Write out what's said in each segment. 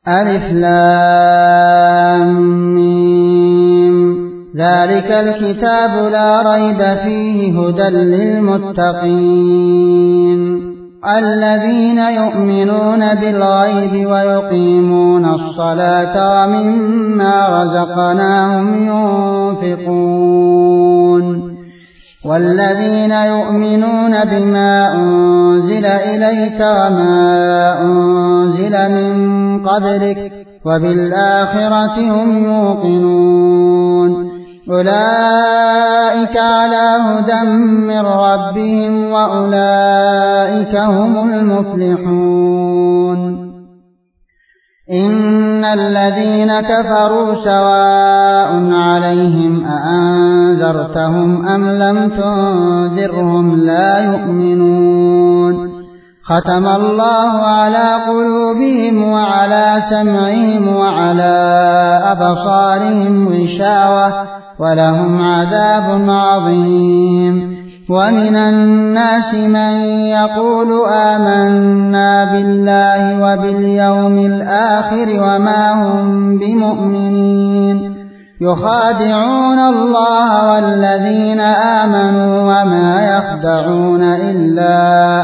ألف لام ميم. ذلك الكتاب لا ريب فيه هدى للمتقين الذين يؤمنون بالغيب ويقيمون الصلاة ومما رزقناهم ينفقون والذين يؤمنون بما أنزل إليك وما أنزل من قبلك وبالآخرة هم يوقنون أولئك على هدى من ربهم وأولئك هم المفلحون إن الذين كفروا سواء عليهم أأنذرتهم أم لم تنذرهم لا يؤمنون ختم الله على قلوبهم وعلى سمعهم وعلى أبصارهم غشاوة ولهم عذاب عظيم ومن الناس من يقول آمنا بالله وباليوم الآخر وما هم بمؤمنين يخادعون الله والذين آمنوا وما يخدعون إلا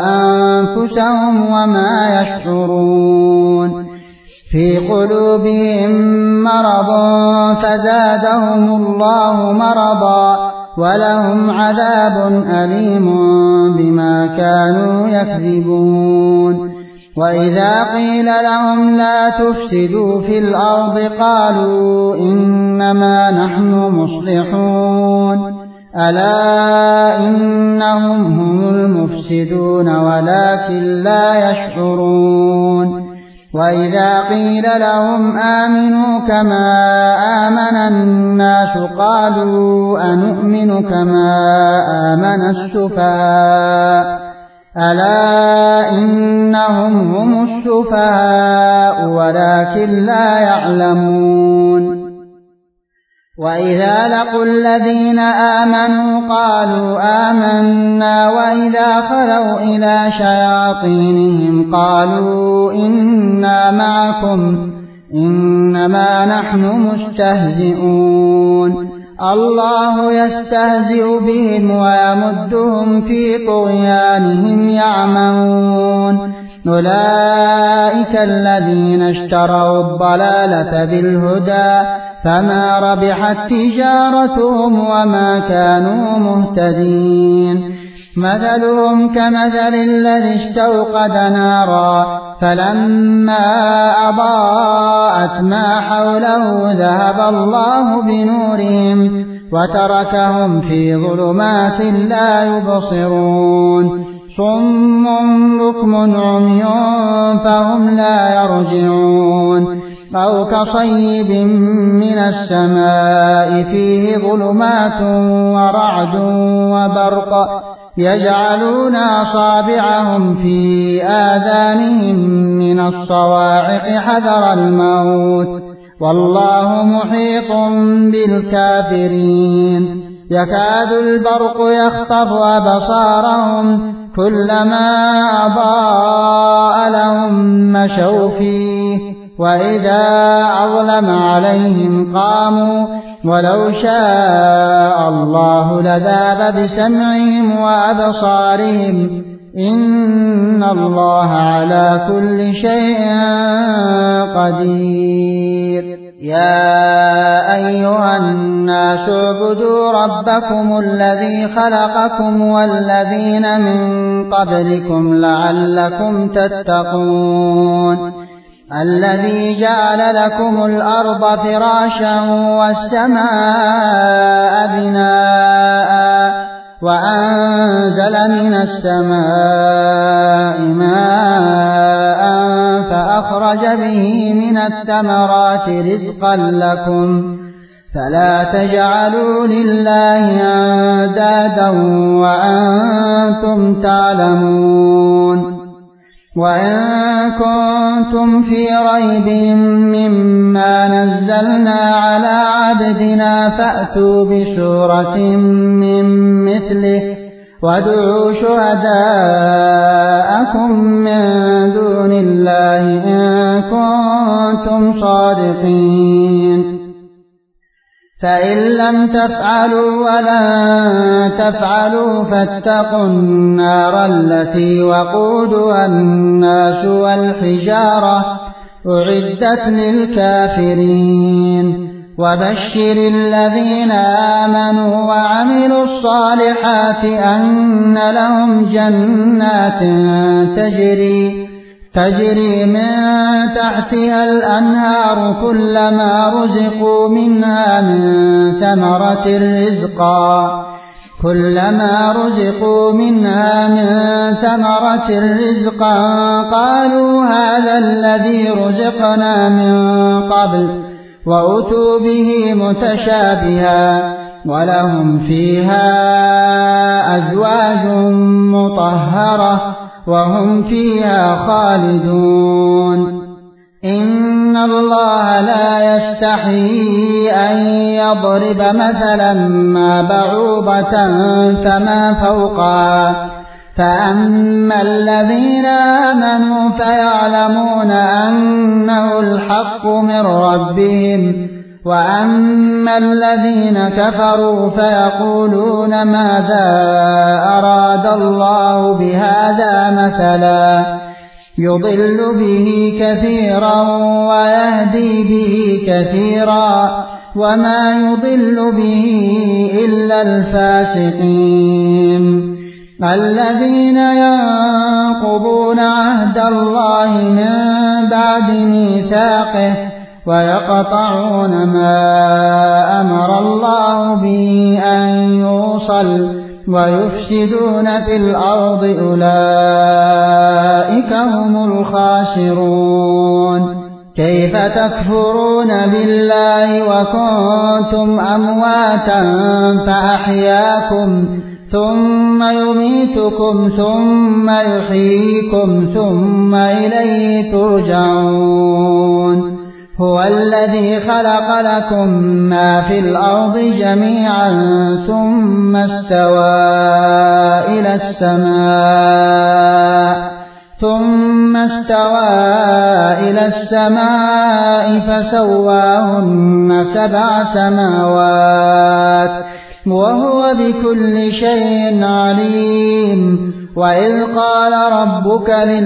أنفسهم وما يشعرون في قلوبهم مرض فزادهم الله مرضا ولهم عذاب أليم بما كانوا يكذبون وإذا قيل لهم لا تفسدوا في الأرض قالوا إنما نحن مصلحون ألا إنهم هم المفسدون ولكن لا يشعرون وإذا قيل لهم آمنوا كما آمن الناس قالوا أنؤمن كما آمن السفهاء ألا إنهم هم السفهاء ولكن لا يعلمون وإذا لقوا الذين آمنوا قالوا آمنا وإذا خلوا إلى شياطينهم قالوا إنا معكم إنما نحن مستهزئون الله يستهزئ بهم ويمدهم في طغيانهم يعمهون أولئك الذين اشتروا الضلالة بالهدى فما ربحت تجارتهم وما كانوا مهتدين مثلهم كمثل الذي استوقد نارا فلما أضاءت ما حوله ذهب الله بنورهم وتركهم في ظلمات لا يبصرون صم بكم عمي فهم لا يرجعون أو كصيب من السماء فيه ظلمات ورعد وبرق يجعلون أصابعهم في آذانهم من الصواعق حذر الموت والله محيط بالكافرين يكاد البرق يخطف أبصارهم كلما أضاء لهم مشوا فيه وإذا أظلم عليهم قاموا ولو شاء الله لذهب بسمعهم وأبصارهم إن الله على كل شيء قدير يا أيها الناس اعبدوا ربكم الذي خلقكم والذين من قبلكم لعلكم تتقون الذي جعل لكم الأرض فراشا والسماء بناء وأنزل من السماء ماء فأخرج به من الثمرات رزقا لكم فلا تجعلوا لله أندادا وأنتم تعلمون وإن كنتم في ريب مما نزلنا على عبدنا فأتوا بسورة من مثله وادعوا شهداءكم من دون الله إن كنتم صادقين فإن لم تفعلوا ولن تفعلوا فاتقوا النار التي وقودها الناس والحجارة أعدت للكافرين وبشر الذين آمنوا وعملوا الصالحات أن لهم جنات تجري من تحتها الأنهار كلما رزقوا منها من ثمرة رزقا قالوا هذا الذي رزقنا من قبل وأتوا به متشابها ولهم فيها أزواج مطهرة وهم فيها خالدون إن الله لا يستحيي أن يضرب مثلا ما بعوضة فما فوقها فأما الذين آمنوا فيعلمون أنه الحق من ربهم وأما الذين كفروا فيقولون ماذا أراد الله بهذا مثلا يضل به كثيرا ويهدي به كثيرا وما يضل به إلا الفاسقين الذين ينقضون عهد الله من بعد ميثاقه ويقطعون ما أمر الله به أن يوصل ويفسدون في الأرض أولئك هم الخاسرون كيف تكفرون بالله وكنتم أمواتا فأحياكم ثم يميتكم ثم يحييكم ثم إليه ترجعون هو الذي خلق لكم ما في الأرض جميعا ثم استوى إلى السماء فسواهن 7 سماوات وهو بكل شيء عليم وإذ قال ربك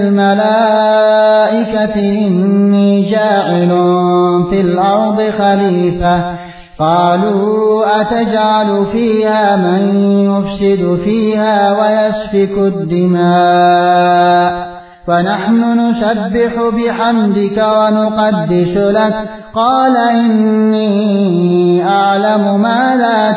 للملائكة إني جاعل في الأرض خليفة قالوا أتجعل فيها من يفسد فيها ويسفك الدماء ونحن نسبح بحمدك ونقدس لك قال إني أعلم ما لا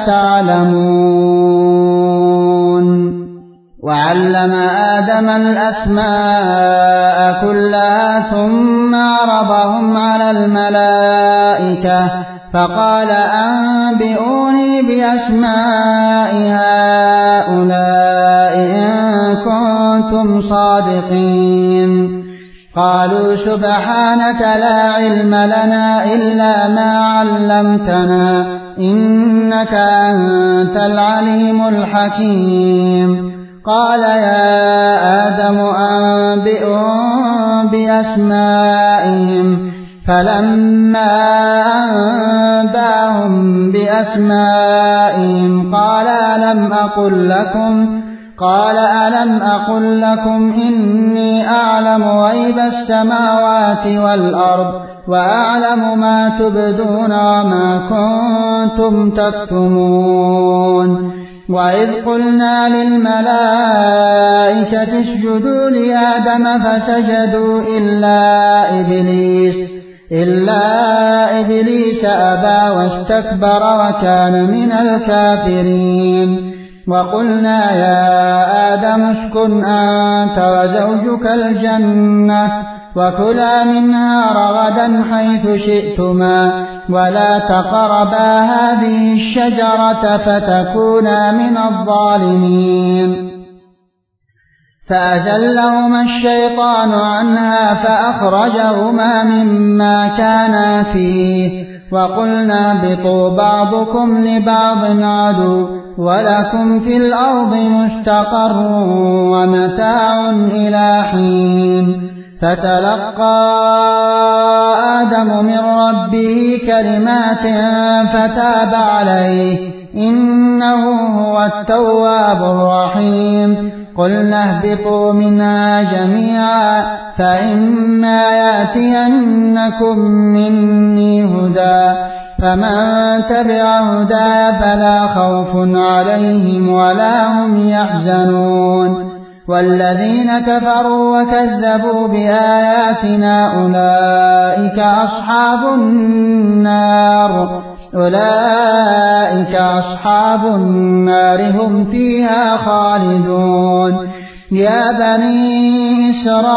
تعلمون وعلم آدم الأسماء كلها ثم عرضهم على الملائكة فقال أنبئوني بأسماء هؤلاء إن كنتم صادقين قالوا سبحانك لا علم لنا إلا ما علمتنا إنك أنت العليم الحكيم قال يا آدم أنبئهم بأسمائهم فلما أنباهم بأسمائهم قال ألم أقل لكم إني أعلم غيب السماوات والأرض وأعلم ما تبدون وما كنتم تكتمون وإذ قلنا للملائكة اسجدوا لآدم فسجدوا إلا إبليس أبى واستكبر وكان من الكافرين وقلنا يا آدم اسكن أنت وزوجك الجنة وكلا منها رغدا حيث شئتما ولا تقربا هذه الشجرة فتكونا من الظالمين فأزلهما الشيطان عنها فأخرجهما مما كانا فيه وقلنا اهبطوا بعضكم لبعض عدو ولكم في الأرض مستقر ومتاع إلى حين فتلقى آدم من ربه كلمات فتاب عليه إنه هو التواب الرحيم قلنا اهبطوا منها جميعا فإما يأتينكم مني هدى فمن تبع هداي فلا خوف عليهم ولا هم يحزنون والذين كفروا وكذبوا بآياتنا أولئك أصحاب النار هم فيها خالدون يا بني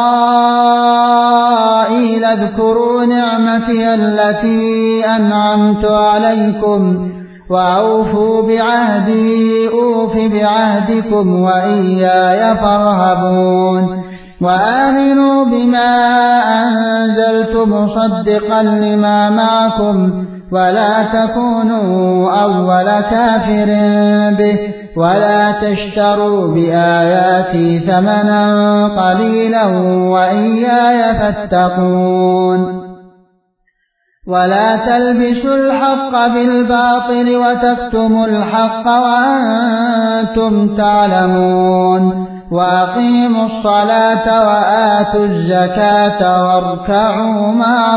إسرائيل اذكروا نعمتي التي أنعمت عليكم وأوفوا بعهدي أوف بعهدكم وإياي فارهبون وآمنوا بما أنزلت مصدقا لما معكم ولا تكونوا أول كافر به ولا تشتروا بآياتي ثمنا قليلا وإياي فاتقون ولا تلبسوا الحق بالباطل وتكتموا الحق وأنتم تعلمون وأقيموا الصلاة وآتوا الزكاة واركعوا مع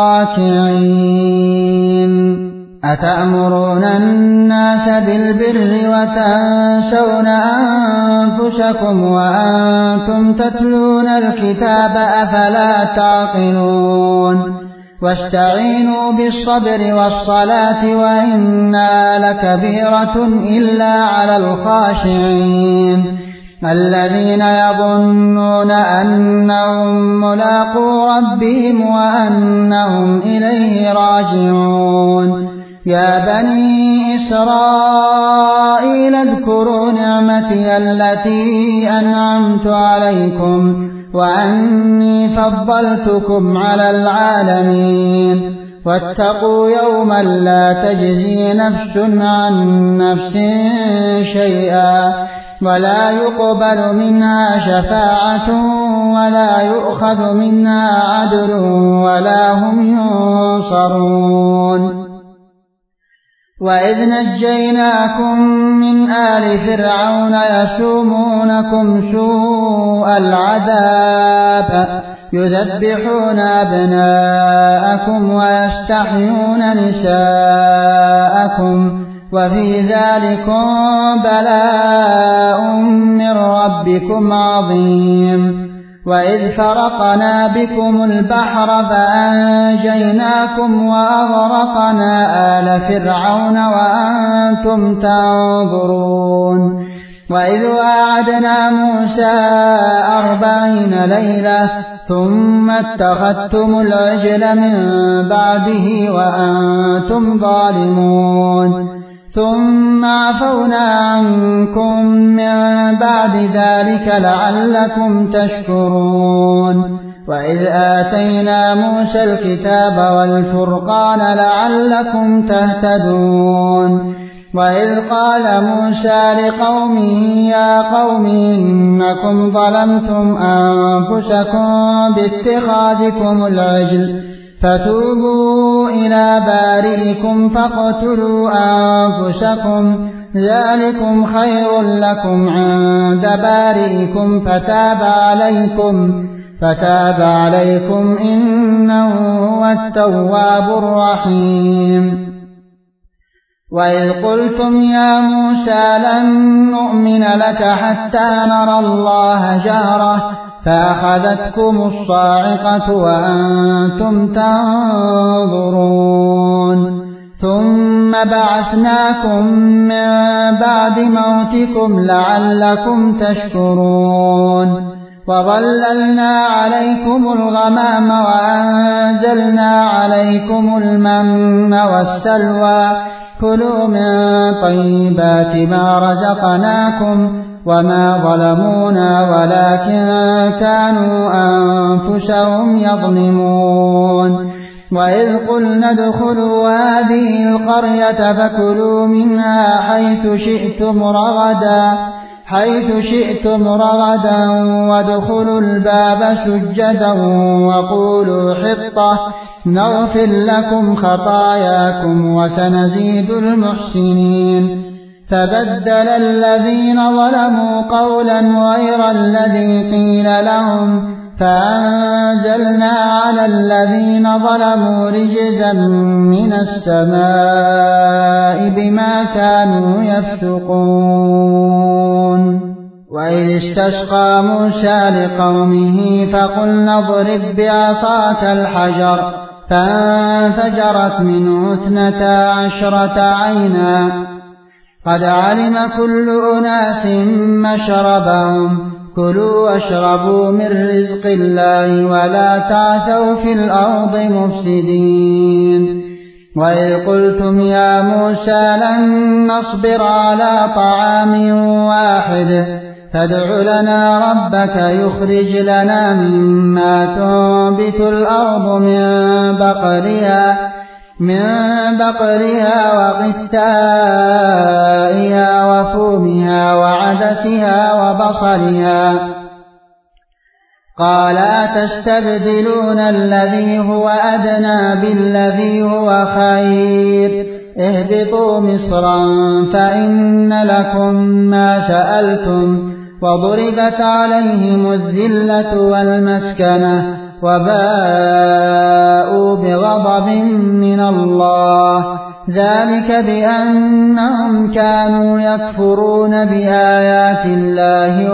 الراكعين أتأمرون الناس بالبر وتنسون أنفسكم وأنتم تتلون الكتاب أفلا تعقلون واستعينوا بالصبر والصلاة وإنها لكبيرة إلا على الخاشعين الذين يظنون أنهم ملاقو ربهم وأنهم إليه راجعون يا بني إسرائيل اذكروا نعمتي التي أنعمت عليكم وأني فضلتكم على العالمين واتقوا يوما لا تجزي نفس عن نفس شيئا ولا يقبل منها شفاعة ولا يؤخذ منها عدل ولا هم ينصرون وإذ نجيناكم من آل فرعون يسومونكم سوء العذاب يذبحون أبناءكم ويستحيون نساءكم وفي ذلكم بلاء من ربكم عظيم وإذ فرقنا بكم البحر فأنجيناكم وأغرقنا آل فرعون وأنتم تنظرون وإذ وعدنا موسى 40 ليلة ثم اتخذتم العجل من بعده وأنتم ظالمون ثم عفونا عنكم من بعد ذلك لعلكم تشكرون وإذ آتينا موسى الكتاب والفرقان لعلكم تهتدون وإذ قال موسى لقومه يا قوم إنكم ظلمتم أنفسكم باتخاذكم العجل فتوبوا إلى بارئكم فاقتلوا أنفسكم ذلكم خير لكم عند بارئكم فتاب عليكم إنه هو التواب الرحيم وإذ قلتم يا موسى لن نؤمن لك حتى نرى الله جهرة فأخذتكم الصاعقة وأنتم تنظرون ثم بعثناكم من بعد موتكم لعلكم تشكرون وظللنا عليكم الغمام وأنزلنا عليكم المن والسلوى كلوا من طيبات ما رزقناكم وما ظلمونا ولكن كانوا أنفسهم يظلمون وإذ قلنا ادخلوا هذه القرية فكلوا منها حيث شئتم رغدا وادخلوا الباب سجدا وقولوا حطة نغفر لكم خطاياكم وسنزيد المحسنين. فبدل الذين ظلموا قولا غير الذي قيل لهم فأنزلنا على الذين ظلموا رجزا من السماء بما كانوا يفسقون. وإذ استسقى موسى لقومه فقلنا اضرب بعصاك الحجر فانفجرت منه 12 عينا قد علم كل أناس مشربهم كلوا واشربوا من رزق الله ولا تعثوا في الأرض مفسدين. وإذ قلتم يا موسى لن نصبر على طعام واحد فادع لنا ربك يخرج لنا مما تنبت الأرض من بقرها وقثائها وفومها وعدسها وبصلها قال أتستبدلون الذي هو أدنى بالذي هو خير اهبطوا مصرا فإن لكم ما سألتم وضربت عليهم الذلة والمسكنة وباءوا بغضب من الله ذلك بأنهم كانوا يكفرون بآيات الله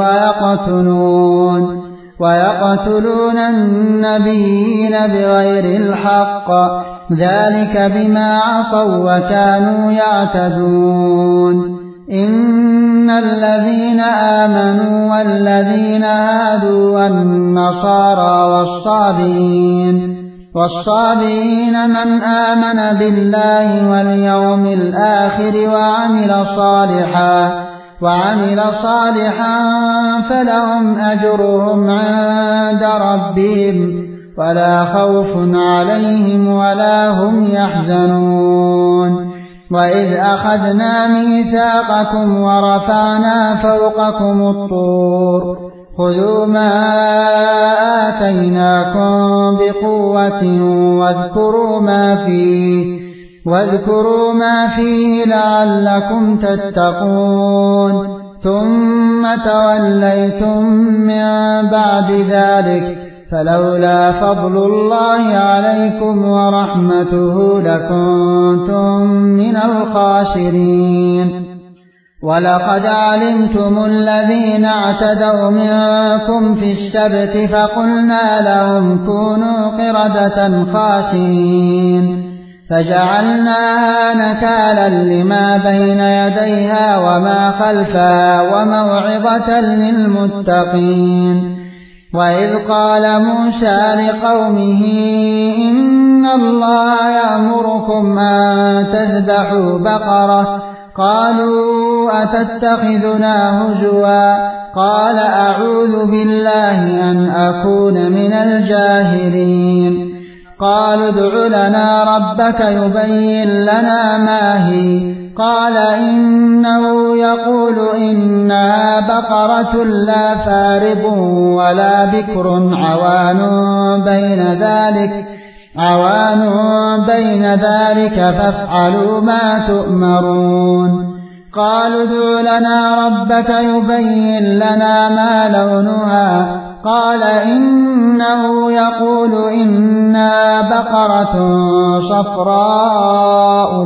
ويقتلون النبيين بغير الحق ذلك بما عصوا وكانوا يعتدون. إن الذين آمنوا والذين هادوا والنصارى والصابئين من آمن بالله واليوم الآخر وعمل صالحا فلهم أجرهم عند ربهم ولا خوف عليهم ولا هم يحزنون. وإذ أخذنا ميثاقكم ورفعنا فوقكم الطور خذوا ما آتيناكم بقوة واذكروا ما فيه لعلكم تتقون. ثم توليتم من بعد ذلك فلولا فضل الله عليكم ورحمته لكنتم من الخاسرين. ولقد علمتم الذين اعتدوا منكم في السبت فقلنا لهم كونوا قردة خاسئين فجعلناها نكالا لما بين يديها وما خلفها وموعظة للمتقين. وإذ قال موسى لقومه إن الله يأمركم أن تذبحوا بقرة قالوا أتتخذنا هزوا قال أعوذ بالله أن أكون من الجاهلين. قالوا ادع لنا ربك يبين لنا ما هي قال إنه يقول إنها بقرة لا فارض ولا بكر عوان بين ذلك فافعلوا ما تؤمرون. قالوا ادع لنا ربك يبين لنا ما لونها قال إنه يقول إنها بقرة صفراء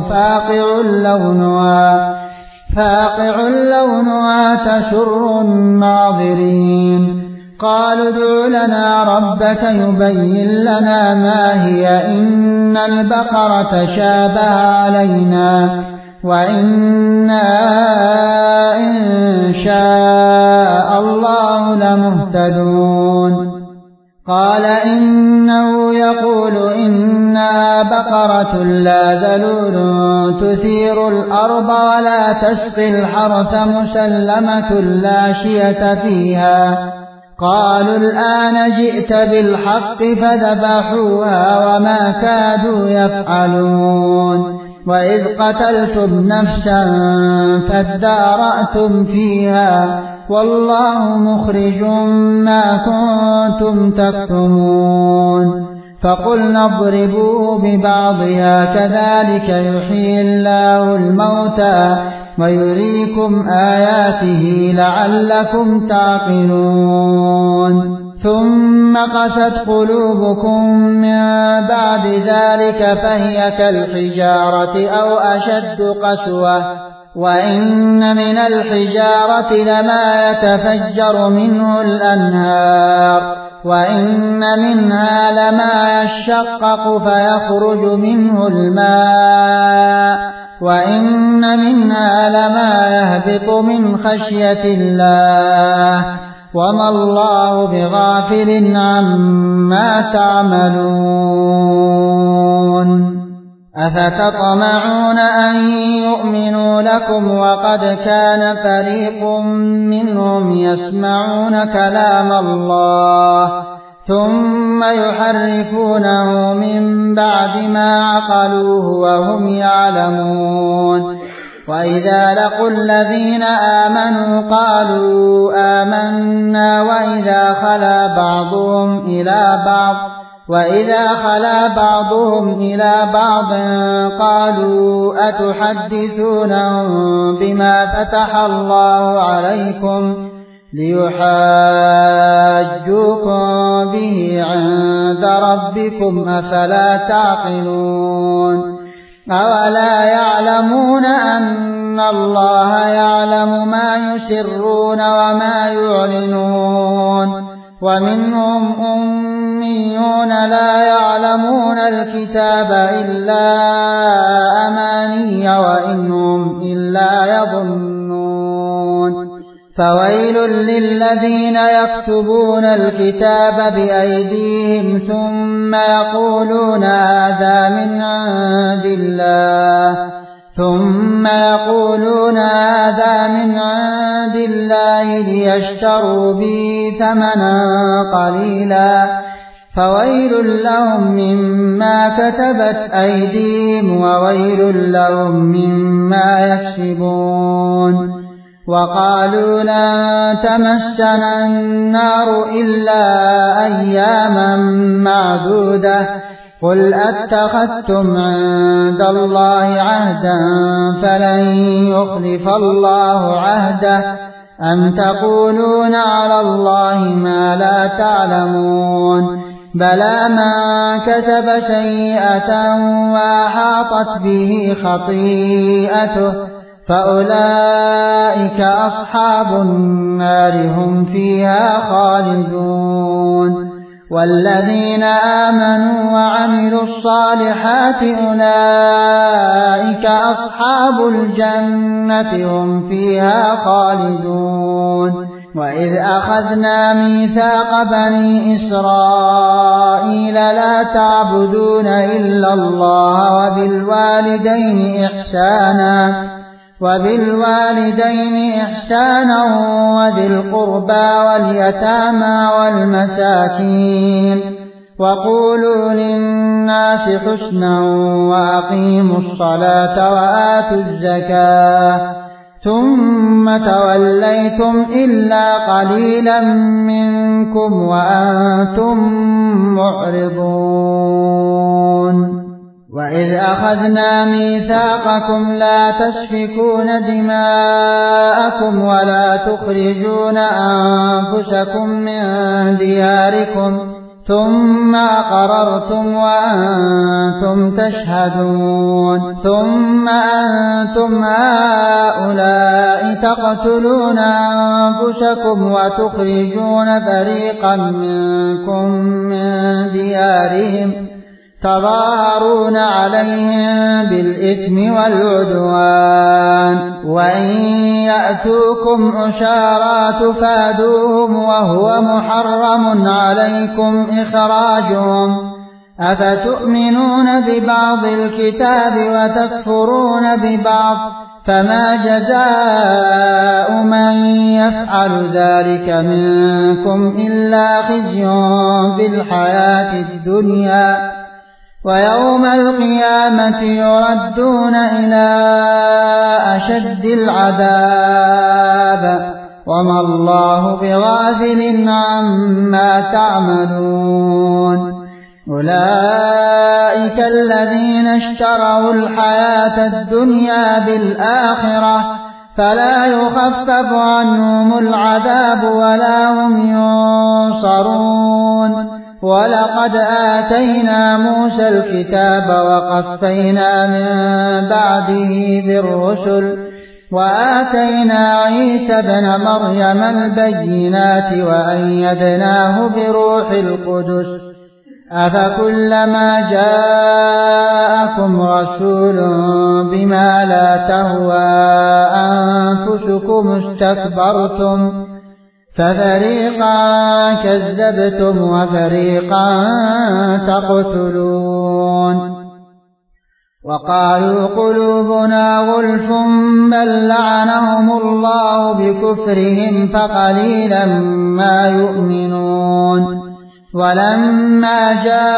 فاقع لونها تسر الناظرين. قالوا ادع لنا ربك يبين لنا ما هي إن البقرة شابه علينا وإنا إن شاء الله لمهتدون. قال إنه يقول إنها بقرة لا ذلول تثير الأرض ولا تسقي الحرث مسلمة لا شية فيها قالوا الآن جئت بالحق فذبحوها وما كادوا يفعلون وإذ قتلتم نفسا فادارأتم فيها والله مخرج ما كنتم تكتمون فقلنا اضربوه ببعضها كذلك يحيي الله الموتى ويريكم آياته لعلكم تعقلون ثم قست قلوبكم من بعد ذلك فهي كالحجارة أو أشد قسوة وإن من الحجارة لما يتفجر منه الأنهار وإن منها لما يشقق فيخرج منه الماء وإن منها لما يهبط من خشية الله وما الله بغافل عما تعملون أفتطمعون أن يؤمنوا لكم وقد كان فريق منهم يسمعون كلام الله ثم يحرفونه من بعد ما عقلوه وهم يعلمون وإذا لقوا الذين آمنوا قالوا آمنا وإذا خلا بعضهم إلى بعض قالوا أتحدثونهم بما فتح الله عليكم ليحاجوكم به عند ربكم أفلا تعقلون أولا يعلمون أن الله يعلم ما يسرون وما يعلنون ومنهم أميون لا يعلمون الكتاب إلا أماني وإنهم إلا يظنون فويل للذين يكتبون الكتاب بأيديهم ثم يقولون هذا من عند الله ليشتروا به ثمنا قليلا فويل لهم مما كتبت أيديهم وويل لهم مما يكسبون وقالوا لن تمسنا النار إلا أياما معدودة قل أتخذتم عند الله عهدا فلن يخلف الله عهده أم تقولون على الله ما لا تعلمون بلى من كسب سيئة وأحاطت به خطيئته فأولئك أصحاب النار هم فيها خالدون والذين آمنوا وعملوا الصالحات أولئك أصحاب الجنة هم فيها خالدون وإذ أخذنا ميثاق بني إسرائيل لا تعبدون إلا الله وبالوالدين إحسانا وذي القربى واليتامى والمساكين وقولوا للناس حسنا وأقيموا الصلاة وآتوا الزكاة ثم توليتم إلا قليلا منكم وأنتم معرضون وإذ أخذنا ميثاقكم لا تسفكون دماءكم ولا تخرجون أنفسكم من دياركم ثم أقررتم وأنتم تشهدون ثم أنتم هؤلاء تقتلون أنفسكم وتخرجون فريقا منكم من ديارهم تظاهرون عليهم بالإثم والعدوان وإن يأتوكم أسارى تفادوهم وهو محرم عليكم إخراجهم أفتؤمنون ببعض الكتاب وتكفرون ببعض فما جزاء من يفعل ذلك منكم إلا خزي في الحياة الدنيا ويوم القيامة يردون إلى أشد العذاب وما الله بغافل عما تعملون أولئك الذين اشتروا الحياة الدنيا بالآخرة فلا يخفف عنهم العذاب ولا هم ينصرون ولقد آتينا موسى الكتاب وقفينا من بعده بالرسل وآتينا عيسى ابن مريم البينات وأيدناه بروح القدس أفكلما جاءكم رسول بما لا تهوى أنفسكم استكبرتم ففريقا كذبتم وفريقا تقتلون وقالوا قلوبنا غلف بل لعنهم الله بكفرهم فقليلا ما يؤمنون ولما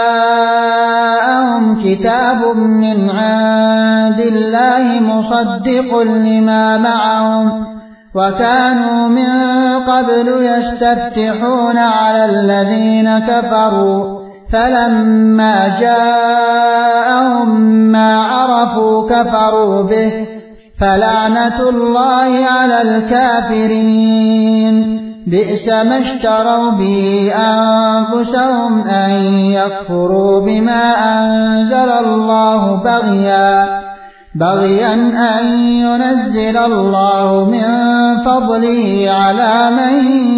جاءهم كتاب من عند الله مصدق لما معهم وكانوا من قبل يستفتحون على الذين كفروا فلما جاءهم ما عرفوا كفروا به فلعنة الله على الكافرين بئس ما اشتروا به أنفسهم أن يكفروا بما أنزل الله بغيا أن ينزل الله من فضله على من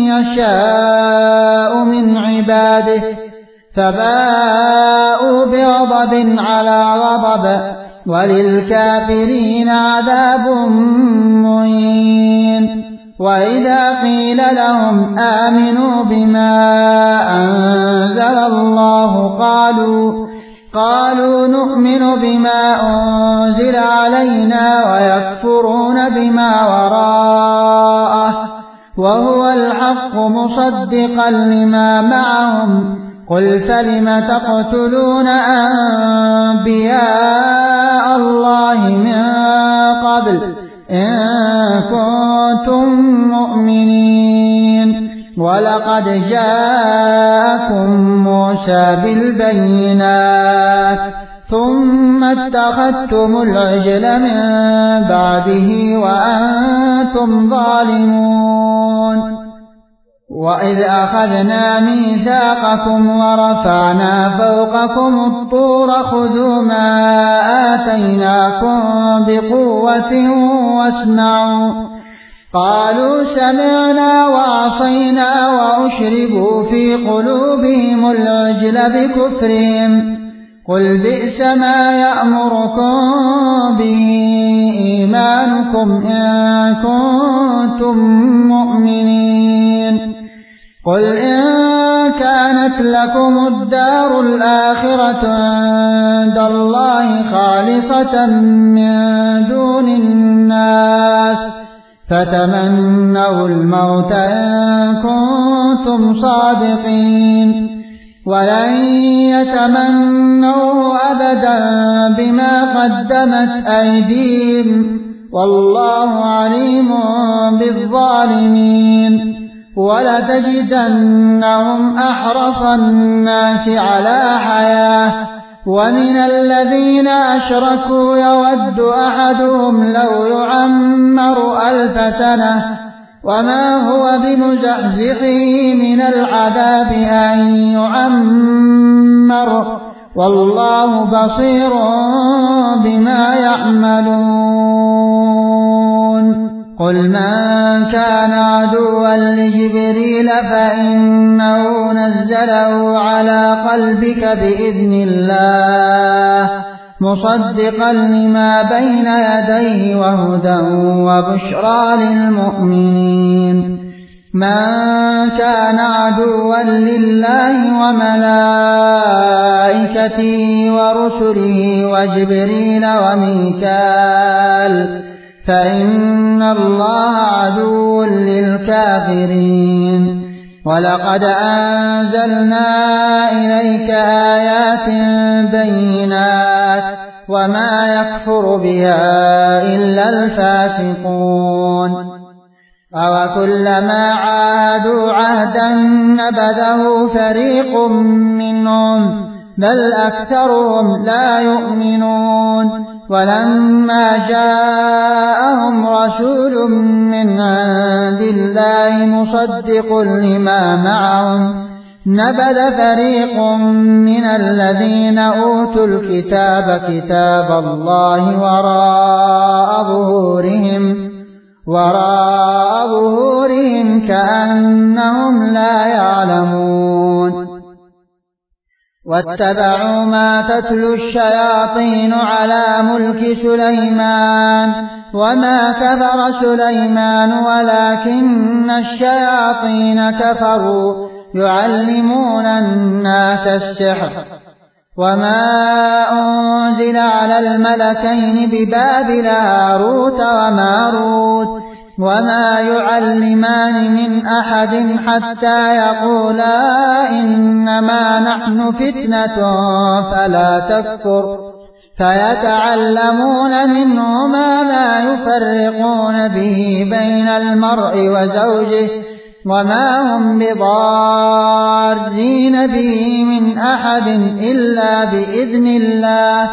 يشاء من عباده فباءوا بغضب على غضب وللكافرين عذاب مهين وإذا قيل لهم آمنوا بما أنزل الله قالوا نؤمن بما أنزل علينا ويكفرون بما وراءه وهو الحق مصدقا لما معهم قل فلم تقتلون أنبياء الله من قبل إن كنتم مؤمنين ولقد جاءكم موسى بالبينات ثم اتخذتم العجل من بعده وأنتم ظالمون وإذ أخذنا ميثاقكم ورفعنا فوقكم الطور خذوا ما آتيناكم بقوة واسمعوا قالوا سمعنا وعصينا وأشربوا في قلوبهم العجل بكفرهم قل بئس ما يأمركم به إيمانكم إن كنتم مؤمنين قل إن كانت لكم الدار الآخرة عند الله خالصة من دون الناس فتمنوا الموت إن كنتم صادقين ولن يتمنوا أبدا بما قدمت أيديهم والله عليم بالظالمين ولتجدنهم أحرص الناس على حياة ومن الذين أشركوا يود أحدهم لو يعمر 1000 سنة وما هو بمزحزحه من العذاب أن يعمر والله بصير بما يعملون قل من كان عدوا لجبريل فإنه نزله على قلبك بإذن الله مصدقا لما بين يديه وهدى وبشرى للمؤمنين من كان عدوا لله وملائكته ورسله وجبريل وميكال فإن الله عدو للكافرين ولقد أنزلنا إليك آيات بينات وما يكفر بها إلا الفاسقون أوكلما عاهدوا عهدا نبذه فريق منهم بل أكثرهم لا يؤمنون ولما جاءهم رسول من عند الله مصدق لما معهم نبذ فريق من الذين أوتوا الكتاب كتاب الله وراء ظهورهم كأنهم لا يعلمون واتبعوا ما تتلو الشياطين على ملك سليمان وما كفر سليمان ولكن الشياطين كفروا يعلمون الناس السحر وما أنزل على الملكين ببابل هاروت وماروت وما يعلمان من أحد حتى يقولا إنما نحن فتنة فلا تكفر فيتعلمون منهما ما يفرقون به بين المرء وزوجه وما هم بضارين به من أحد إلا بإذن الله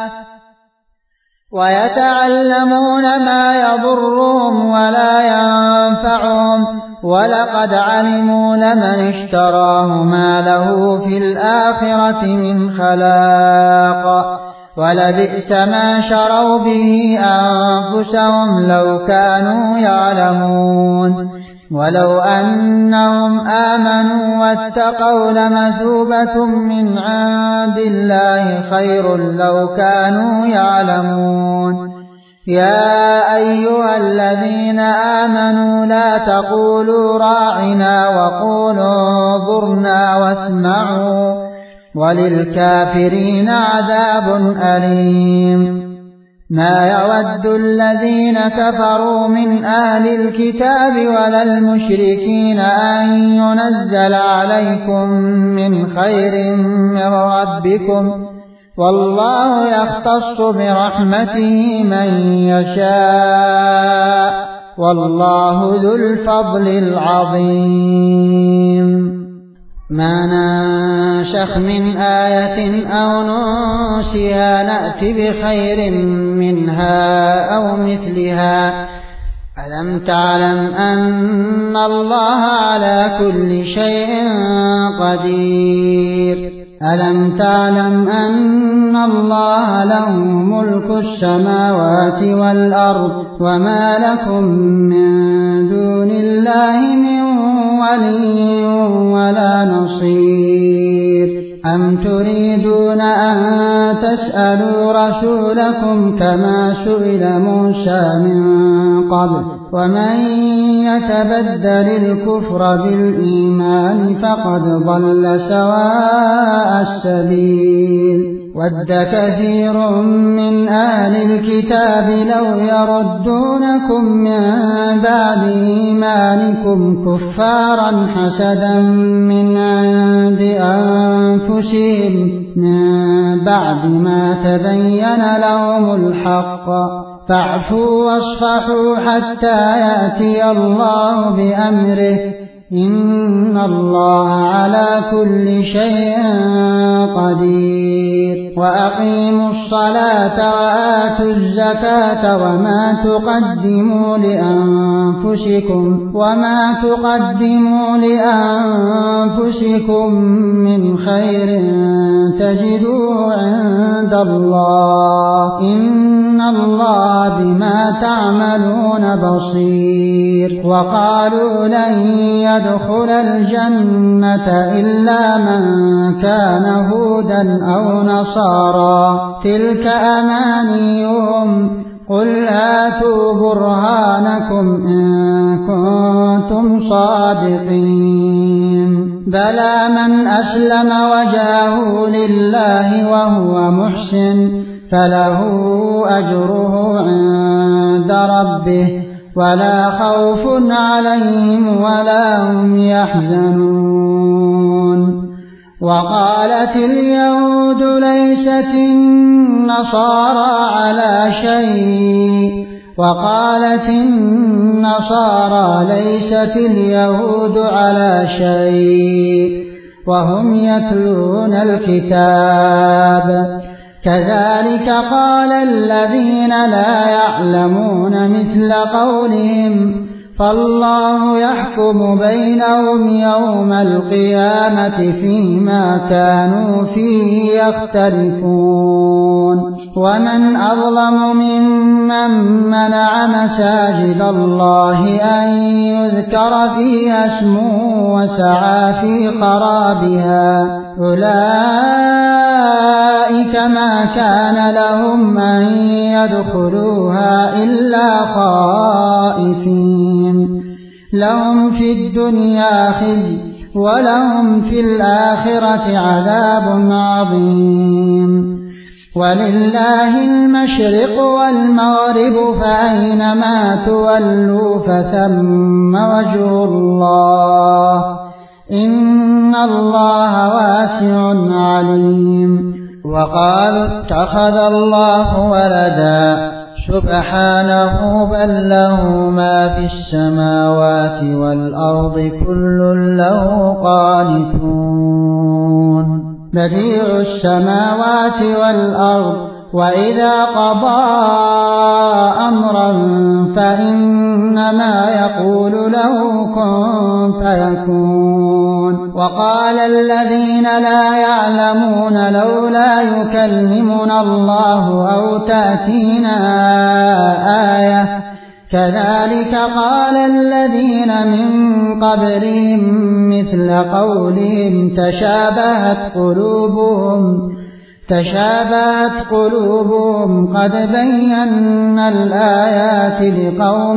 ويتعلمون ما يضرهم ولا ينفعهم ولقد علموا لمن اشتراه ما له في الآخرة من خلاق ولبئس ما شروا به أنفسهم لو كانوا يعلمون ولو أنهم آمنوا واتقوا لمثوبة من عند الله خير لو كانوا يعلمون يا أيها الذين آمنوا لا تقولوا راعنا وقولوا انظرنا واسمعوا وللكافرين عذاب أليم ما يود الذين كفروا من أهل الكتاب ولا المشركين أن ينزل عليكم من خير من ربكم والله يختص برحمته من يشاء والله ذو الفضل العظيم ما ننسخ من آية أو ننسها نأت بخير منها أو مثلها ألم تعلم أن الله على كل شيء قدير ألم تعلم أن الله له ملك السماوات والأرض وما لكم من دون الله من ولي ولا نصير أم تريدون أن تسألوا رسولكم كما سئل موسى من قبل ومن يتبدل الكفر بالإيمان فقد ضل سواء السبيل ود كثير من أهل الكتاب لو يردونكم من بعد إيمانكم كفارا حسدا من عند أنفسهم من بعد ما تبين لهم الحق فاعفوا واصفحوا حتى يأتي الله بأمره إن الله على كل شيء قدير وأقيموا الصلاة وآتوا الزكاة وما تقدموا لأنفسكم من خير تجدوه عند الله إن الله بما تعملون بصير وقالوا لن يدخل الجنة إلا من كان هودا أو نصارى تلك أمانيهم قل هاتوا برهانكم إن كنتم صادقين بلى من أسلم وجهه لله وهو محسن فله أجره عند عند ربه ولا خوف عليهم ولا هم يحزنون. وقالت اليهود ليست النصارى على شيء وقالت النصارى ليست اليهود على شيء وهم يتلون الكتاب. كذلك قال الذين لا يعلمون مثل قولهم فالله يحكم بينهم يوم القيامة فيما كانوا فيه يختلفون. ومن أظلم ممن منع مساجد الله أن يذكر فيها اسمه وسعى في خرابها أولئك ما كان لهم أن يدخلوها إلا خائفين لهم في الدنيا خزي ولهم في الآخرة عذاب عظيم. ولله المشرق والمغرب فأينما تولوا فثم وجه الله إن الله واسع عليم. وقالوا اتخذ الله ولدا سبحانه بل له ما في السماوات والأرض كل له قانتون. بديع السماوات والأرض وإذا قضى أمرا فإنما يقول له كن فيكون. وقال الذين لا يعلمون لولا يكلمنا الله أو تأتينا آية كذلك قال الذين من قبلهم مثل قولهم تشابهت قلوبهم قد بينا الآيات لقوم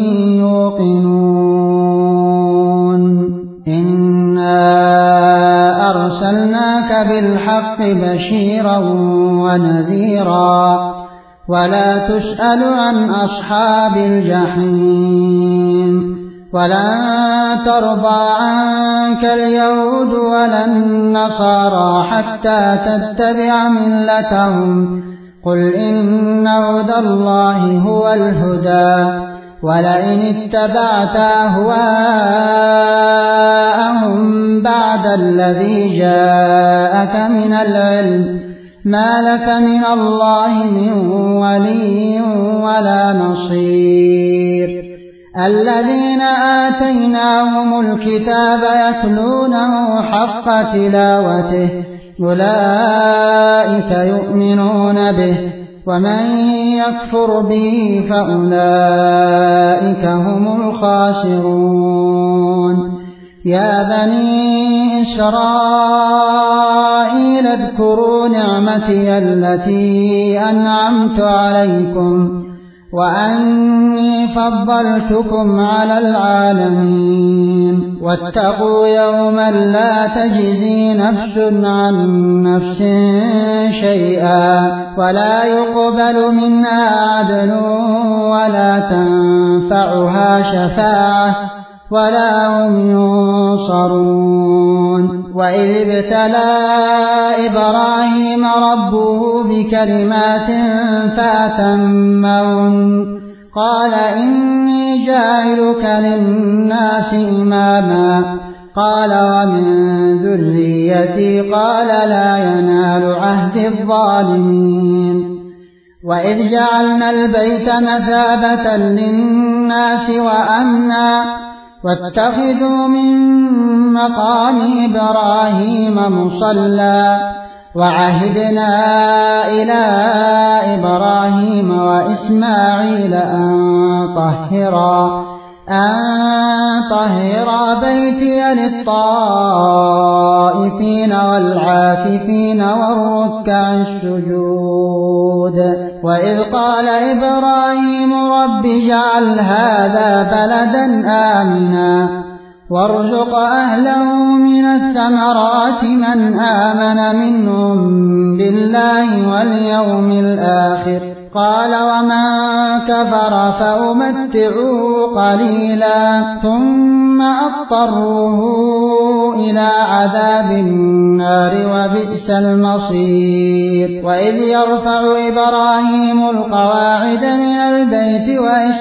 يوقنون. إنا أرسلناك بالحق بشيرا ونذيرا ولا تسأل عن أصحاب الجحيم. ولن ترضى عنك اليهود ولا النصارى حتى تتبع ملتهم قل إن هدى الله هو الهدى ولئن اتبعت أهواءهم بعد الذي جاءك من العلم ما لك من الله من ولي ولا نصير. الذين آتيناهم الكتاب يتلونه حق تلاوته أولئك يؤمنون به ومن يكفر به فأولئك هم الخاسرون. يا بني إسرائيل اذكروا نعمتي التي أنعمت عليكم وأني فضلتكم على العالمين. واتقوا يوما لا تجزي نفس عن نفس شيئا ولا يقبل منها عدل ولا تنفعها شفاعة ولا هم ينصرون. وإذ ابتلى إبراهيم ربه بكلمات فأتمهن قال إني جاعلك للناس إماما قال ومن ذريتي قال لا ينال عهد الظالمين. وإذ جعلنا البيت مثابة للناس وأمنا واتخذوا من مقام إبراهيم مصلى وعهدنا إلى إبراهيم وإسماعيل أن طهرا بيتي للطائفين والعاكفين والركع السجود. وإذ قال إبراهيم رب اجعل هذا بلدا آمنا وارزق أهله من الثمرات من آمن منهم بالله واليوم الآخر قال ومن كفر فأمتعه قليلا ثم أضطره إلى عذاب النار وبئس المصير وإذ يرفع إبراهيم القواعد من البيت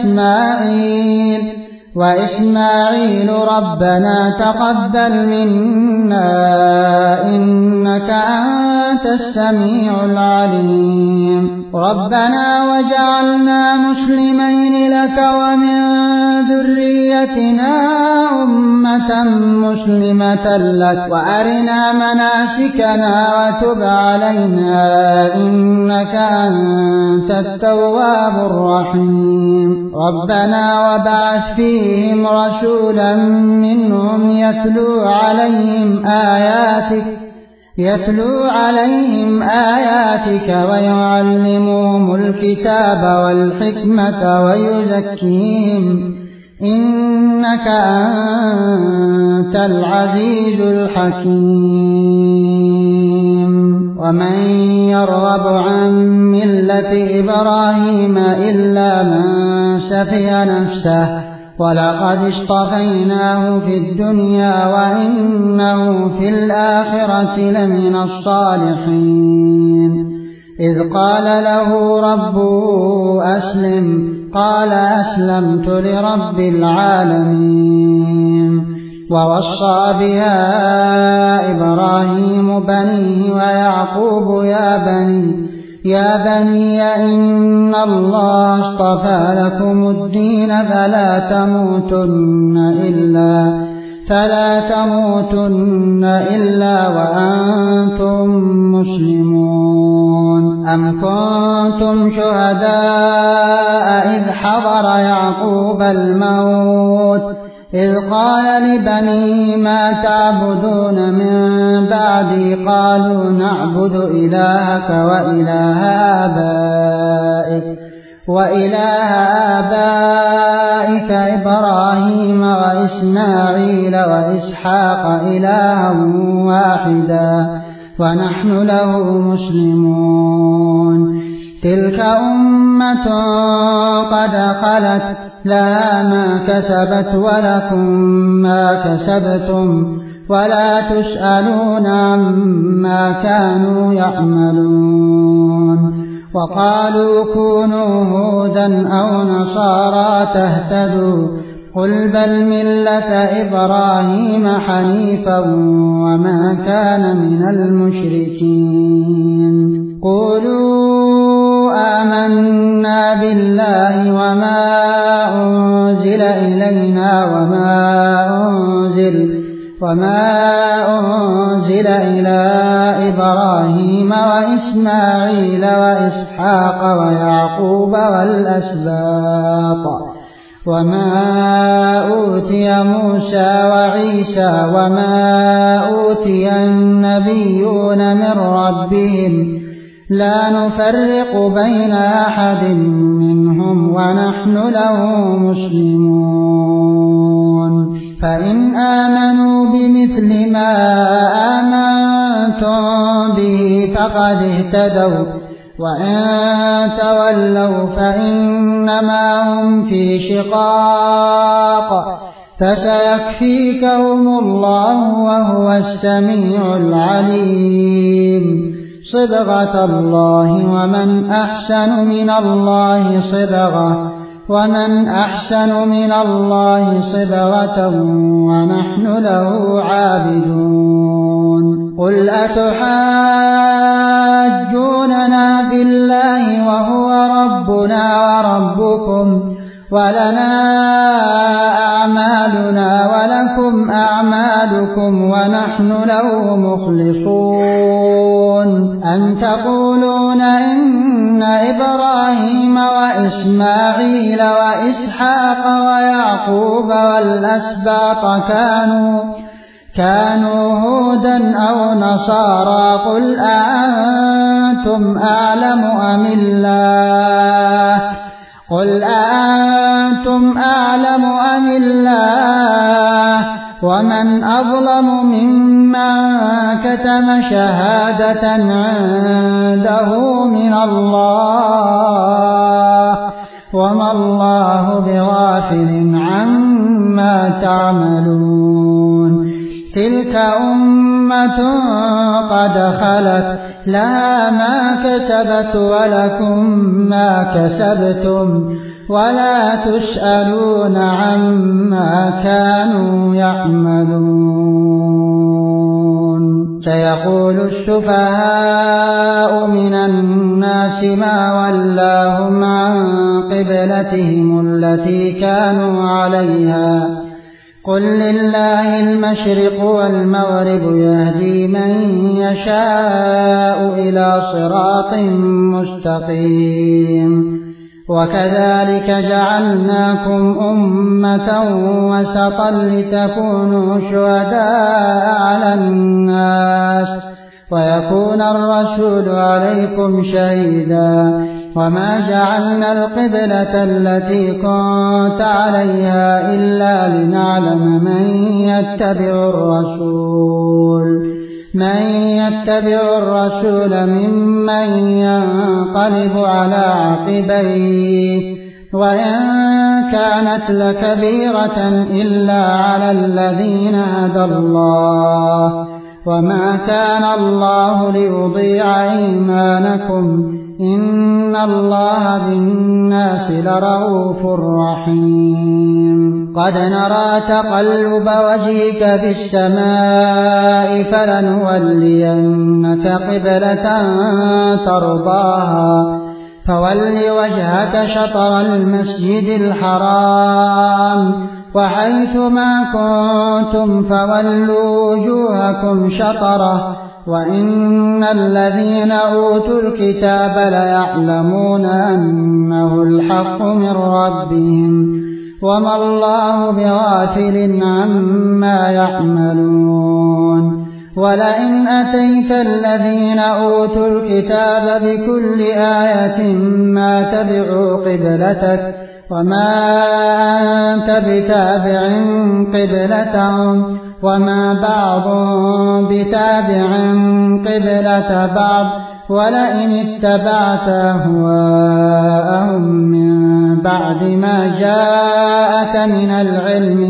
وإسماعيل ربنا تقبل منا إنك أنت السميع العليم ربنا وجعلنا مسلمين لك ومن ذريتنا أمة مسلمة لك وأرنا مناسكنا وتب علينا إنك أنت التواب الرحيم ربنا وبعث فيهم رسولا منهم يتلو عليهم آياتك ويعلمهم الكتاب والحكمة ويزكيهم إنك أنت العزيز الحكيم ومن يرغب عن ملة إبراهيم إلا من سفه نفسه ولقد اصطفيناه في الدنيا وإنه في الآخرة لمن الصالحين إذ قال له ربه أسلم قال أسلمت لرب العالمين ووصى بها إبراهيم بنيه ويعقوب يا بني إن الله اصطفى لكم الدين فلا تموتن إلا وأنتم مسلمون أم كنتم شهداء إذ حضر يعقوب الموت إذ قال لبنيه ما تعبدون من بعدي قالوا نعبد إلهك وإله آبائك إبراهيم وإسماعيل وإسحاق إلها واحدا ونحن له مسلمون تلك أمة قد خلت لها ما كسبت ولكم ما كسبتم ولا تسألون عما كانوا يعملون وقالوا كونوا هودا أو نصارى تهتدوا قل بل ملة إبراهيم حنيفا وما كان من المشركين قولوا آمنا بالله وما أنزل إلينا وما أنزل إلى إبراهيم وإسماعيل وإسحاق ويعقوب والأسباط وما أوتي موسى وعيسى وما أوتي النبيون من ربهم لا نفرق بين أحد منهم ونحن له مسلمون فإن آمنوا بمثل ما آمنتم به فقد اهتدوا وإن تولوا فإنما هم في شقاق فسيكفيكهم الله وهو السميع العليم صبغة الله ومن أحسن من الله صبغة ونحن له عابدون قل أتحاجوننا في الله وهو ربنا وربكم ولنا أعمالنا ولكم أعمالكم ونحن له مخلصون أم تقولون إن إبراهيم وإسماعيل وإسحاق ويعقوب والأسباط كانوا هودا أو نصارى قل أأنتم أعلم أم الله ومن أظلم ممن كتم شهادة عنده من الله وما الله بغافل عما تعملون تلك أمة قد خلت لها ما كسبت ولكم ما كسبتم ولا تسألون عما كانوا يعملون سيقول السفهاء من الناس ما ولاهم عن قبلتهم التي كانوا عليها قل لله المشرق والمغرب يهدي من يشاء إلى صراط مستقيم وكذلك جعلناكم أمة وسطا لتكونوا شهداء على الناس ويكون الرسول عليكم شهيدا وما جعلنا القبلة التي كنت عليها إلا لنعلم من يتبع الرسول ممن ينقلب على عقبيه وإن كانت لكبيرة إلا على الذين هدى الله وما كان الله ليضيع إيمانكم إن الله بالناس لرءوف رحيم قد نرى تقلب وجهك في السماء فلنولينك قبلة ترضاها فول وجهك شطر المسجد الحرام وحيث ما كنتم فولوا وجوهكم شطره وإن الذين أوتوا الكتاب ليعلمون أنه الحق من ربهم وما الله بغافل عما يعملون ولئن أتيت الذين أوتوا الكتاب بكل آية ما تبعوا قبلتك وما أنت بتابع قبلتهم وما بعضهم بتابع قبلة بعض ولئن اتبعت أهواءهم من بعد ما جاءك من العلم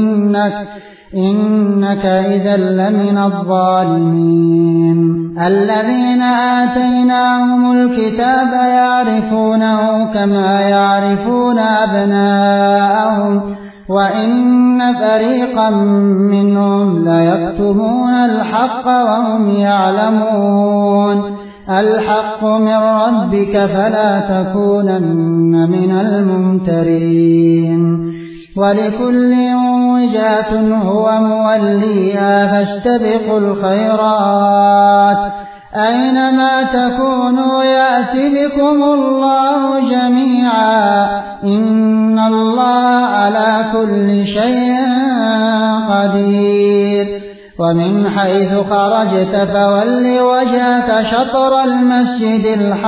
إنك إذا لمن الظالمين الذين آتيناهم الكتاب يعرفونه كما يعرفون أبناءهم وإن فريقا منهم ليكتمون الحق وهم يعلمون الحق من ربك فلا تكونن من الممترين ولكل وجهة هو موليها فاستبقوا الخيرات أينما تكونوا يأت بكم الله جميعا إن الله على كل شيء قدير ومن حيث خرجت فول وجهك شطر المسجد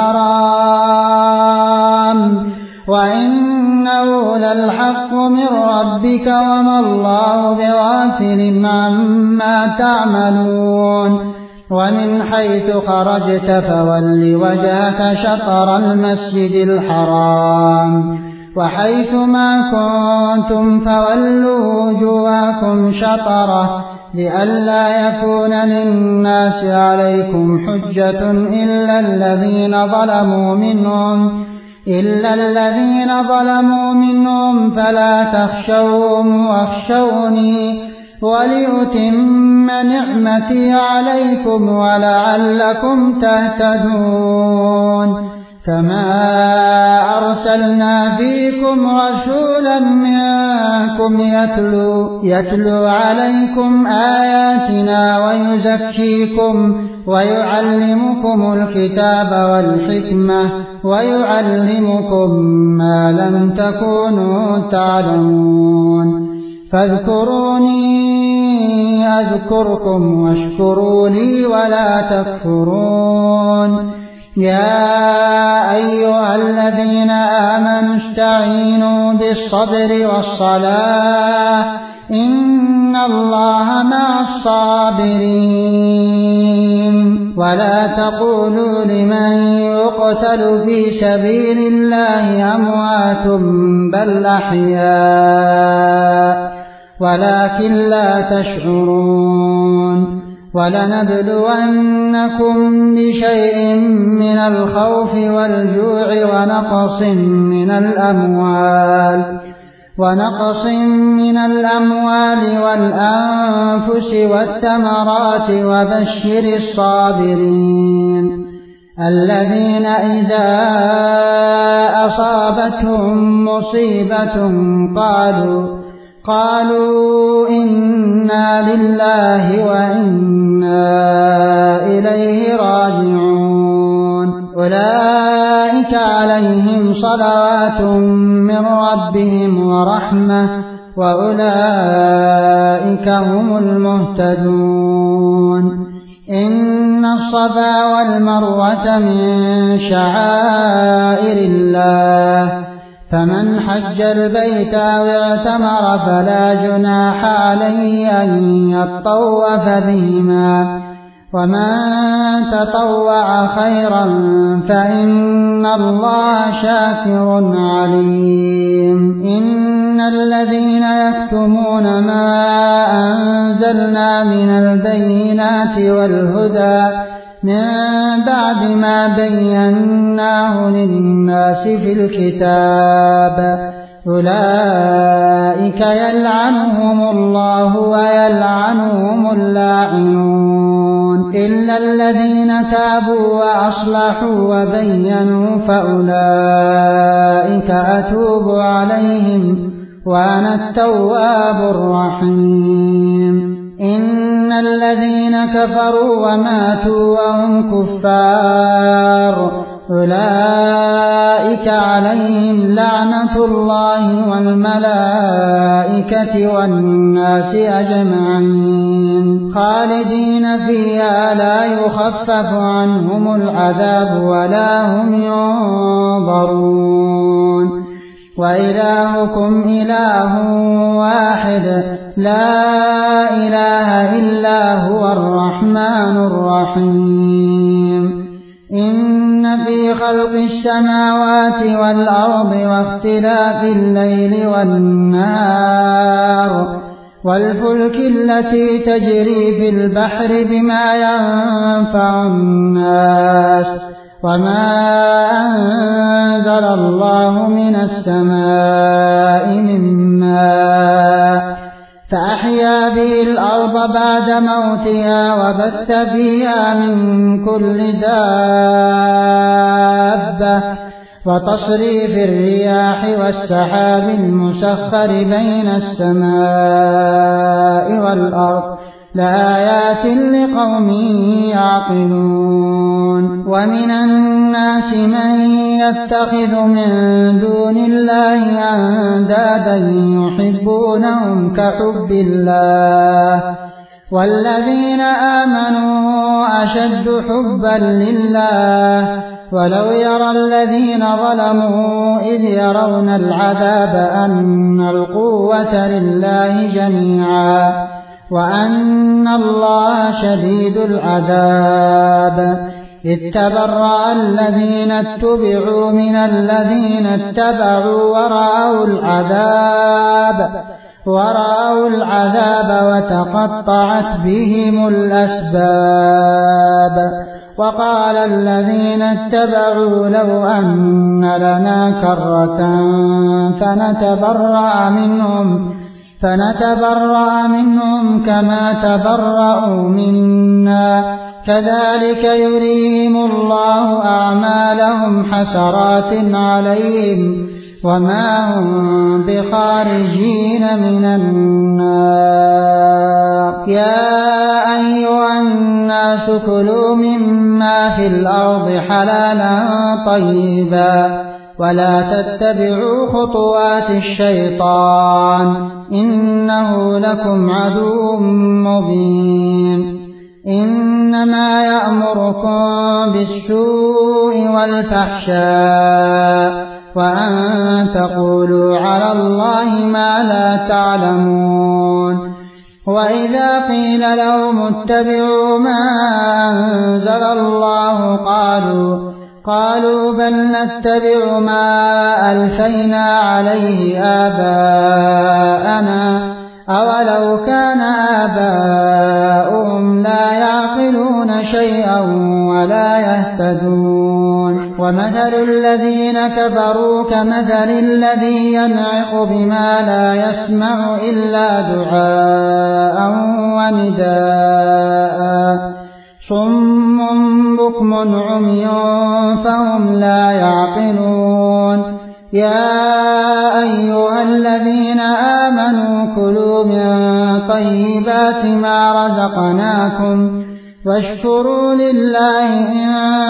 الحرام وإنه للحق من ربك وما الله بغافل عما تعملون ومن حيث خرجت فول وجهك شطر المسجد الحرام وحيث ما كنتم فولوا وجوهكم شطره لئلا يكون للناس عليكم حجة إلا الذين ظلموا منهم فلا تخشوهم واخشوني وليتم نعمتي عليكم ولعلكم تهتدون كما أرسلنا فيكم رسولا منكم يتلو عليكم آياتنا ويزكيكم ويعلمكم الكتاب والحكمة ويعلمكم ما لم تكونوا تعلمون فاذكروني أذكركم واشكروا لي ولا تكفرون يا أيها الذين آمنوا استعينوا بالصبر والصلاة إن الله مع الصابرين ولا تقولوا لمن يقتل في سبيل الله أموات بل أحياء ولكن لا تشعرون ولنبلونكم بشيء من الخوف والجوع ونقص من الأموال والأنفس والثمرات وبشر الصابرين الذين إذا أصابتهم مصيبة قالوا إنا لله وإنا إليه راجعون أولئك عليهم صلوات من ربهم ورحمة وأولئك هم المهتدون إن الصفا والمروة من شعائر الله فمن حج البيت أو اعتمر فلا جناح عليه أن يطوف بهما ومن تطوع خيرا فإن الله شاكر عليم إن الذين يكتمون ما أنزلنا من البينات والهدى من بعد ما بيناه للناس في الكتاب أولئك يلعنهم الله ويلعنهم اللاعنون إلا الذين تابوا وأصلحوا وبينوا فأولئك أتوب عليهم وأنا التواب الرحيم إن الذين كفروا وماتوا وهم كفار أولئك عليهم لعنة الله والملائكة والناس أجمعين خالدين فيها لا يخفف عنهم العذاب ولا هم ينظرون وإلهكم إله واحد لا إله إلا هو الرحمن الرحيم إن في خلق السماوات والأرض واختلاف الليل والنهار والفلك التي تجري في البحر بما ينفع الناس وما أنزل الله من السماء من ماء فأحيا به الأرض بعد موتها وبث فيها من كل دابة وتصريف الرياح والسحاب المسخر بين السماء والأرض لآيات لقوم يعقلون ومن الناس من يتخذ من دون الله أندادا يحبونهم كحب الله والذين آمنوا أشد حبا لله ولو يرى الذين ظلموا إذ يرون العذاب أن القوة لله جميعا وأن الله شديد العذاب إذ تبرأ الذين اتبعوا من الذين اتبعوا ورأوا العذاب وتقطعت بهم الأسباب وقال الذين اتبعوا لو أن لنا كرة فنتبرأ منهم كما تبرأوا منا كذلك يريهم الله أعمالهم حسرات عليهم وما هم بخارجين من النار يا أيها الناس كلوا مما في الأرض حلالا طيبا ولا تتبعوا خطوات الشيطان إنه لكم عدو مبين إنما يأمركم بالسوء والفحشاء وأن تقولوا على الله ما لا تعلمون وإذا قيل لهم اتبعوا ما أنزل الله قالوا بل نتبع ما ألفينا عليه آباءنا أولو كان آباؤهم لا يعقلون شيئا ولا يهتدون ومثل الذين كفروا كمثل الذي ينعق بما لا يسمع إلا دعاء ونداء صم بكم عمي فهم لا يعقلون يا أيها الذين آمنوا كلوا من طيبات ما رزقناكم واشكروا لله إن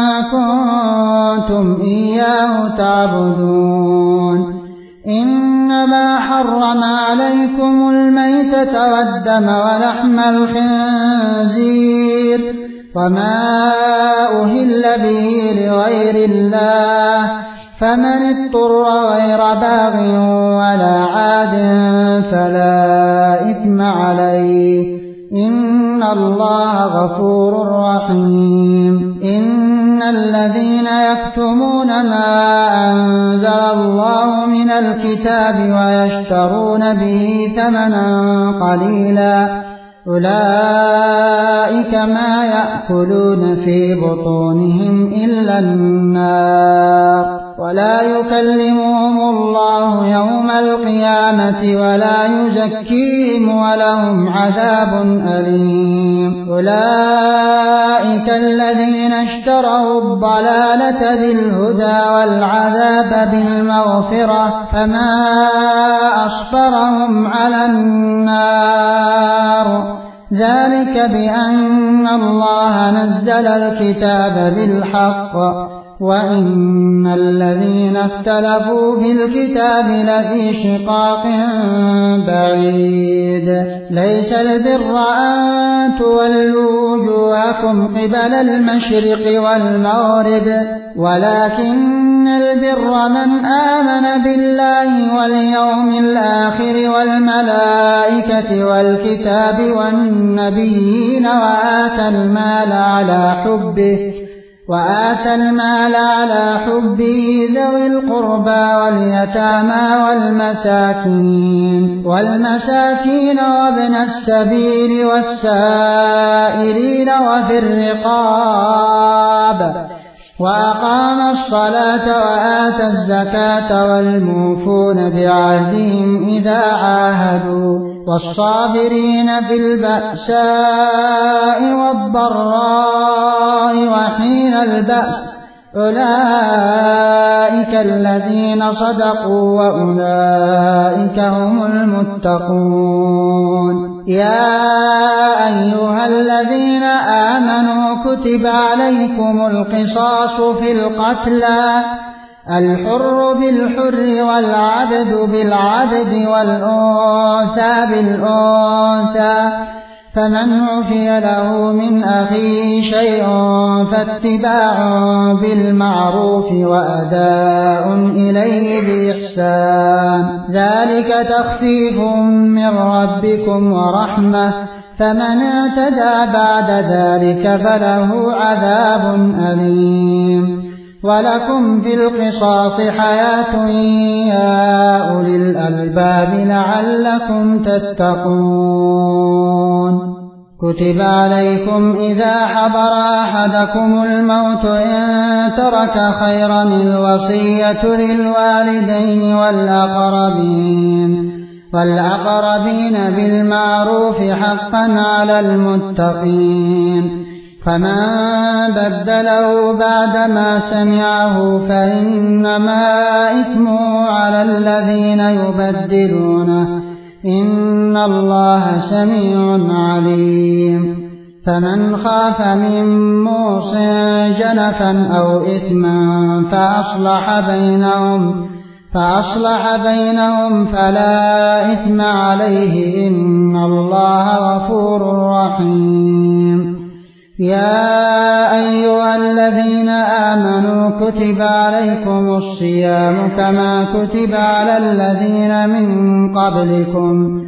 كنتم إياه تعبدون إنما حرم عليكم الميتة والدم ولحم الخنزير وما أهل به لغير الله فمن اضطر غير باغ ولا عاد فلا إثم عليه إن الله غفور رحيم إن الذين يكتمون ما أنزل الله من الكتاب ويشترون به ثمنا قليلا أولئك ما يأكلون في بطونهم إلا النار ولا يكلمهم الله يوم القيامة ولا يزكيهم ولهم عذاب أليم أولئك الذين اشتروا الضلالة بالهدى والعذاب بالمغفرة فما أصبرهم على النار ذلك بأن الله نزل الكتاب بالحق وإن الذين اختلفوا في الكتاب لفي شقاق بعيد ليس البر أن تولوا وجوهكم قبل المشرق والمغرب ولكن البر من آمن بالله واليوم الآخر والملائكة والكتاب والنبيين وآتى المال على حبه ذوي القربى واليتامى والمساكين وابن السبيل والسائلين وفي الرقاب وأقام الصلاة وآتى الزكاة والموفون بعهدهم إذا عاهدوا والصابرين في البأساء والضراء وحين البأس أولئك الذين صدقوا وأولئك هم المتقون يا أيها الذين آمنوا كتب عليكم القصاص في القتلى الحر بالحر والعبد بالعبد والأنثى بالأنثى فمن عفي له من أخيه شيء فاتباع بالمعروف وأداء إليه بإحسان ذلك تخفيف من ربكم ورحمة فمن اعتدى بعد ذلك فله عذاب أليم ولكم في القصاص حياة يا أولي الألباب لعلكم تتقون كتب عليكم إذا حضر أحدكم الموت إن ترك خيرا الوصية للوالدين والأقربين بالمعروف حقا على المتقين فمن بدله بعدما سمعه فإنما إثمه على الذين يبدلونه إن الله سميع عليم فمن خاف من موص جنفا أو إثما فأصلح بينهم فلا إثم عليه إن الله غفور رحيم يا أيها الذين آمنوا كتب عليكم الصيام كما كتب على الذين من قبلكم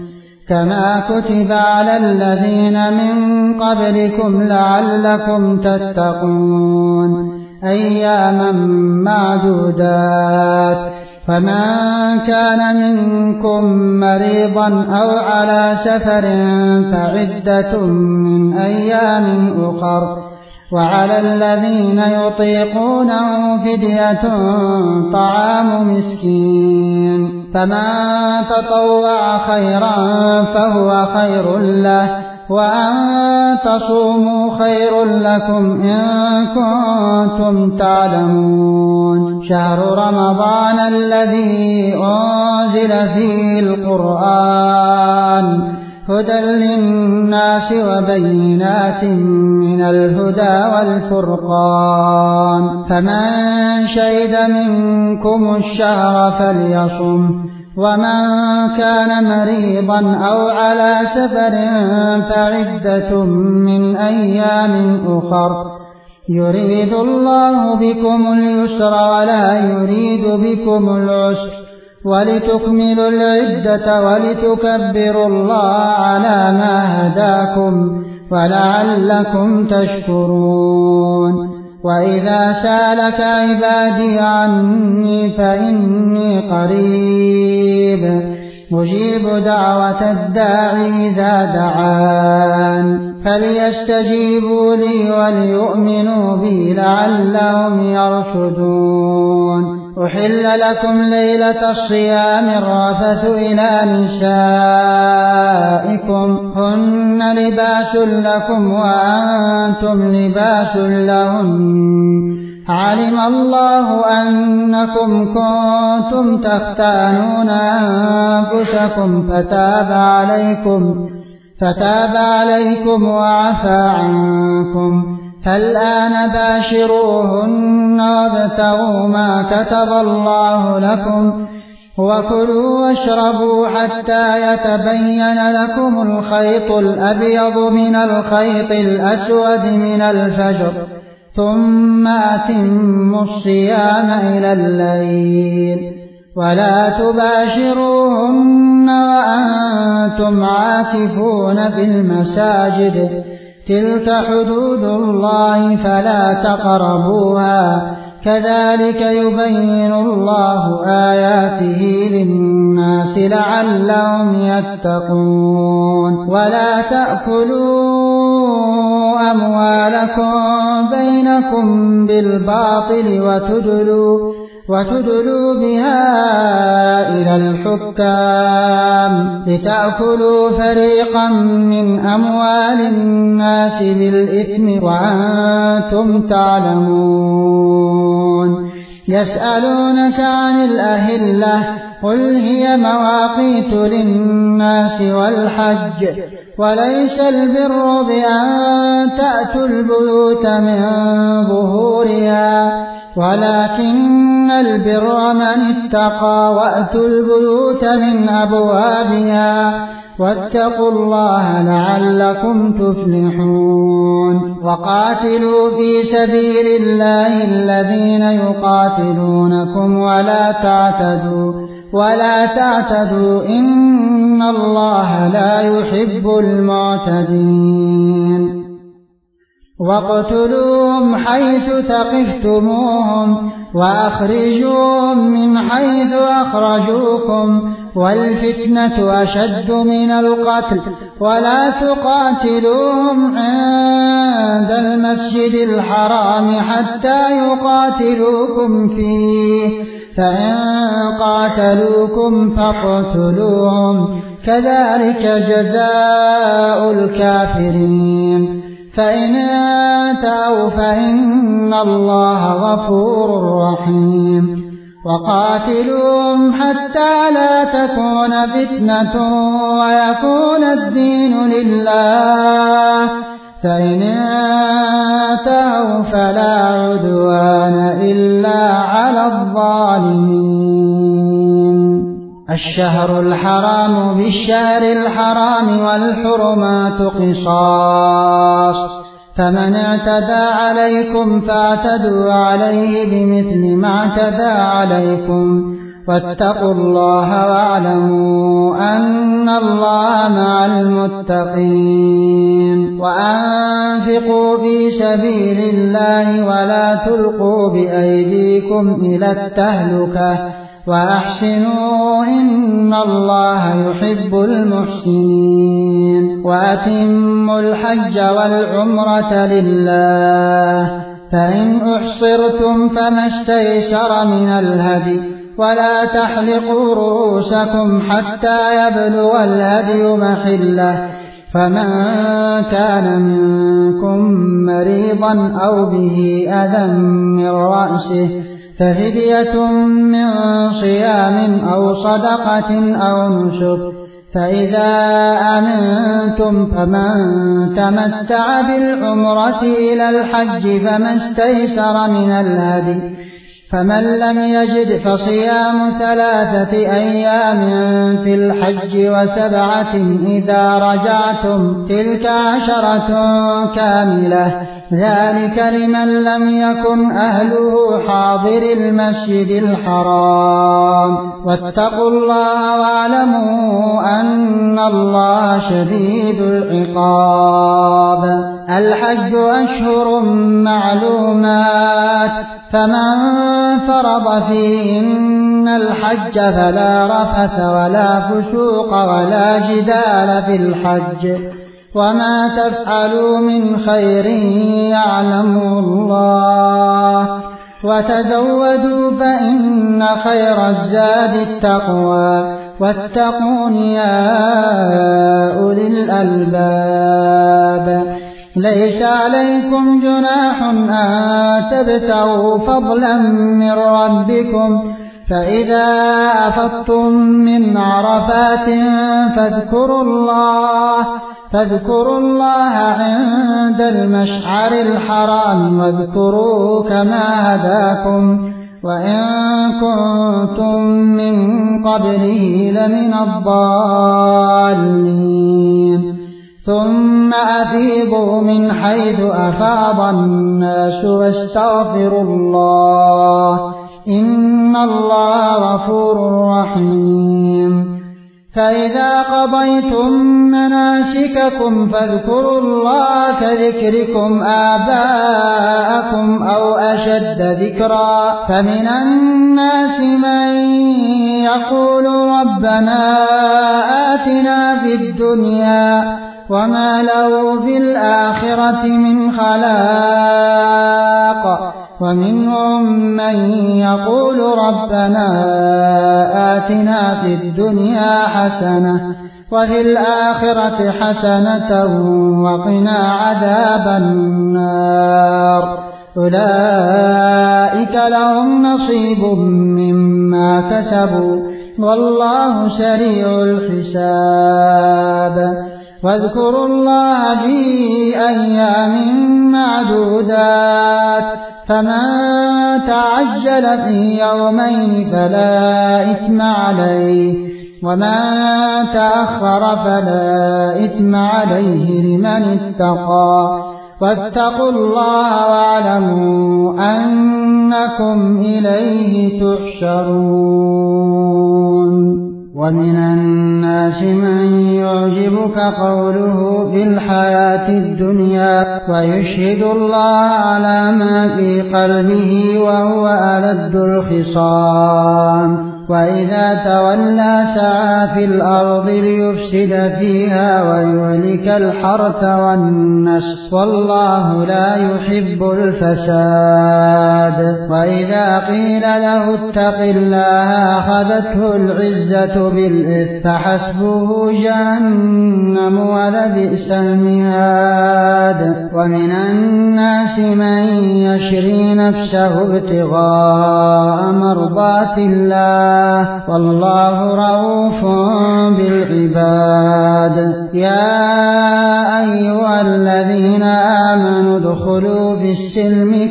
كما كتب على الذين من قبلكم لعلكم تتقون أياما معدودات فمن كان منكم مريضا أو على سفر فعدة من أيام أخر وعلى الذين يطيقونه فدية طعام مسكين فمن تطوع خيرا فهو خير له وأن تصوموا خير لكم إن كنتم تعلمون شهر رمضان الذي أنزل فيه القرآن هدى للناس وبينات من الهدى والفرقان فمن شهد منكم الشهر فليصم ومن كان مريضا أو على سفر فعدة من أيام أخر يريد الله بكم اليسر ولا يريد بكم العسر ولتكملوا العدة ولتكبروا الله على ما هداكم ولعلكم تشكرون وإذا سألك عبادي عني فإني قريب مجيب دعوة الداعي إذا دعان فليستجيبوا لي وليؤمنوا بي لعلهم يرشدون أحل لكم ليلة الصيام الرفث إلى نسائكم هن لباس لكم وأنتم لباس لهن علم الله أنكم كنتم تختانون أنفسكم فتاب عليكم وعفى عنكم فالآن باشروهن وابتغوا ما كتب الله لكم وكلوا واشربوا حتى يتبين لكم الخيط الأبيض من الخيط الأسود من الفجر ثم أتموا الصيام إلى الليل ولا تباشروهن وأنتم عاكفون في المساجد تلك حدود الله فلا تقربوها كذلك يبين الله آياته للناس لعلهم يتقون ولا تأكلوا أموالكم بينكم بالباطل وتدلوا بها إلى الحكام لتأكلوا فريقا من أموال الناس بالإثم وأنتم تعلمون يسألونك عن الأهلة قل هي مواقيت للناس والحج وليس البر بأن تأتوا البيوت من ظهورها ولكن البر من اتقى وأتوا البيوت من أبوابها واتقوا الله لعلكم تفلحون وقاتلوا في سبيل الله الذين يقاتلونكم ولا تعتدوا إن الله لا يحب المعتدين واقتلوهم حيث ثقفتموهم وأخرجوهم من حيث أخرجوكم والفتنة أشد من القتل ولا تقاتلوهم عند المسجد الحرام حتى يقاتلوكم فيه فإن قاتلوكم فاقتلوهم كذلك جزاء الكافرين فإن انتهوا فإن الله غفور رحيم وقاتلوهم حتى لا تكون فتنة ويكون الدين لله فإن انتهوا فلا عدوان إلا على الظالمين الشهر الحرام بالشهر الحرام والحرمات قصاص فمن اعتدى عليكم فاعتدوا عليه بمثل ما اعتدى عليكم واتقوا الله واعلموا أن الله مع المتقين وأنفقوا في سبيل الله ولا تلقوا بأيديكم إلى التهلكة وأحسنوا إن الله يحب المحسنين وأتموا الحج والعمرة لله فإن أحصرتم فما استيسر من الهدي ولا تحلقوا رؤوسكم حتى يبلغ الهدي محله فمن كان منكم مريضا أو به أذى من رأسه ففدية من صيام أو صدقة أو نسك فإذا أمنتم فمن تمتع بالعمرة إلى الحج فما استيسر من الهدي فمن لم يجد فصيام 3 أيام في الحج و7 إذا رجعتم تلك 10 كاملة ذلك لمن لم يكن أهله حاضر المسجد الحرام واتقوا الله واعلموا أن الله شديد العقاب الحج أشهر معلومات فمن فرض فيهن الحج فلا رفث ولا فسوق ولا جدال في الحج وما تفعلوا من خير يعلمه الله وتزودوا فإن خير الزاد التقوى واتقون يا أولي الألباب ليس عليكم جناح أن تبتغوا فضلا من ربكم فإذا أفضتم من عرفات فاذكروا الله عند المشعر الحرام واذكروه كما هداكم وإن كنتم من قبله لمن الضالين ثم أفيضوا من حيث أفاض الناس واستغفروا الله إن الله غفور رحيم فإذا قضيتم مناسككم فاذكروا الله كذكركم آباءكم أو أشد ذكرا فمن الناس من يقول ربنا آتنا في الدنيا وما له في الآخرة من خلاق ومنهم من يقول ربنا آتنا في الدنيا حسنة وفي الآخرة حسنة وقنا عذاب النار أولئك لهم نصيب مما كسبوا والله سريع الحساب واذكروا الله في أيام معدودات فمن تعجل في يومين فلا إثم عليه ومن تأخر فلا إثم عليه لمن اتقى واتقوا الله واعلموا أنكم إليه تحشرون ومن الناس من يعجبك قوله في الحياة الدنيا ويشهد الله على ما في قلبه وهو ألد الخصام وإذا تولى سعى في الأرض ليفسد فيها ويهلك الحرث والنسل والله لا يحب الفساد وإذا قيل له اتق الله أخذته العزة بالإثم فحسبه جهنم ولبئس المهاد ومن الناس من يشري نفسه ابتغاء مرضات الله والله رؤوف بالعباد يا أيها الذين آمنوا ادخلوا في السلم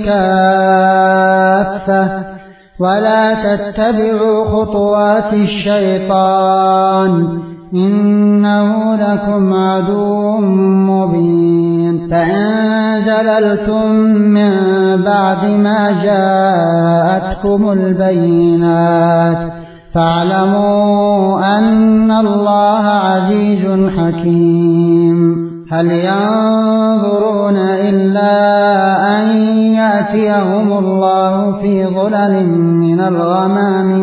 كافة ولا تتبعوا خطوات الشيطان إنه لكم عدو مبين فإن زللتم من بعد ما جاءتكم البينات فاعلموا أن الله عزيز حكيم هل ينظرون إلا أن يأتيهم الله في ظلل من الغمام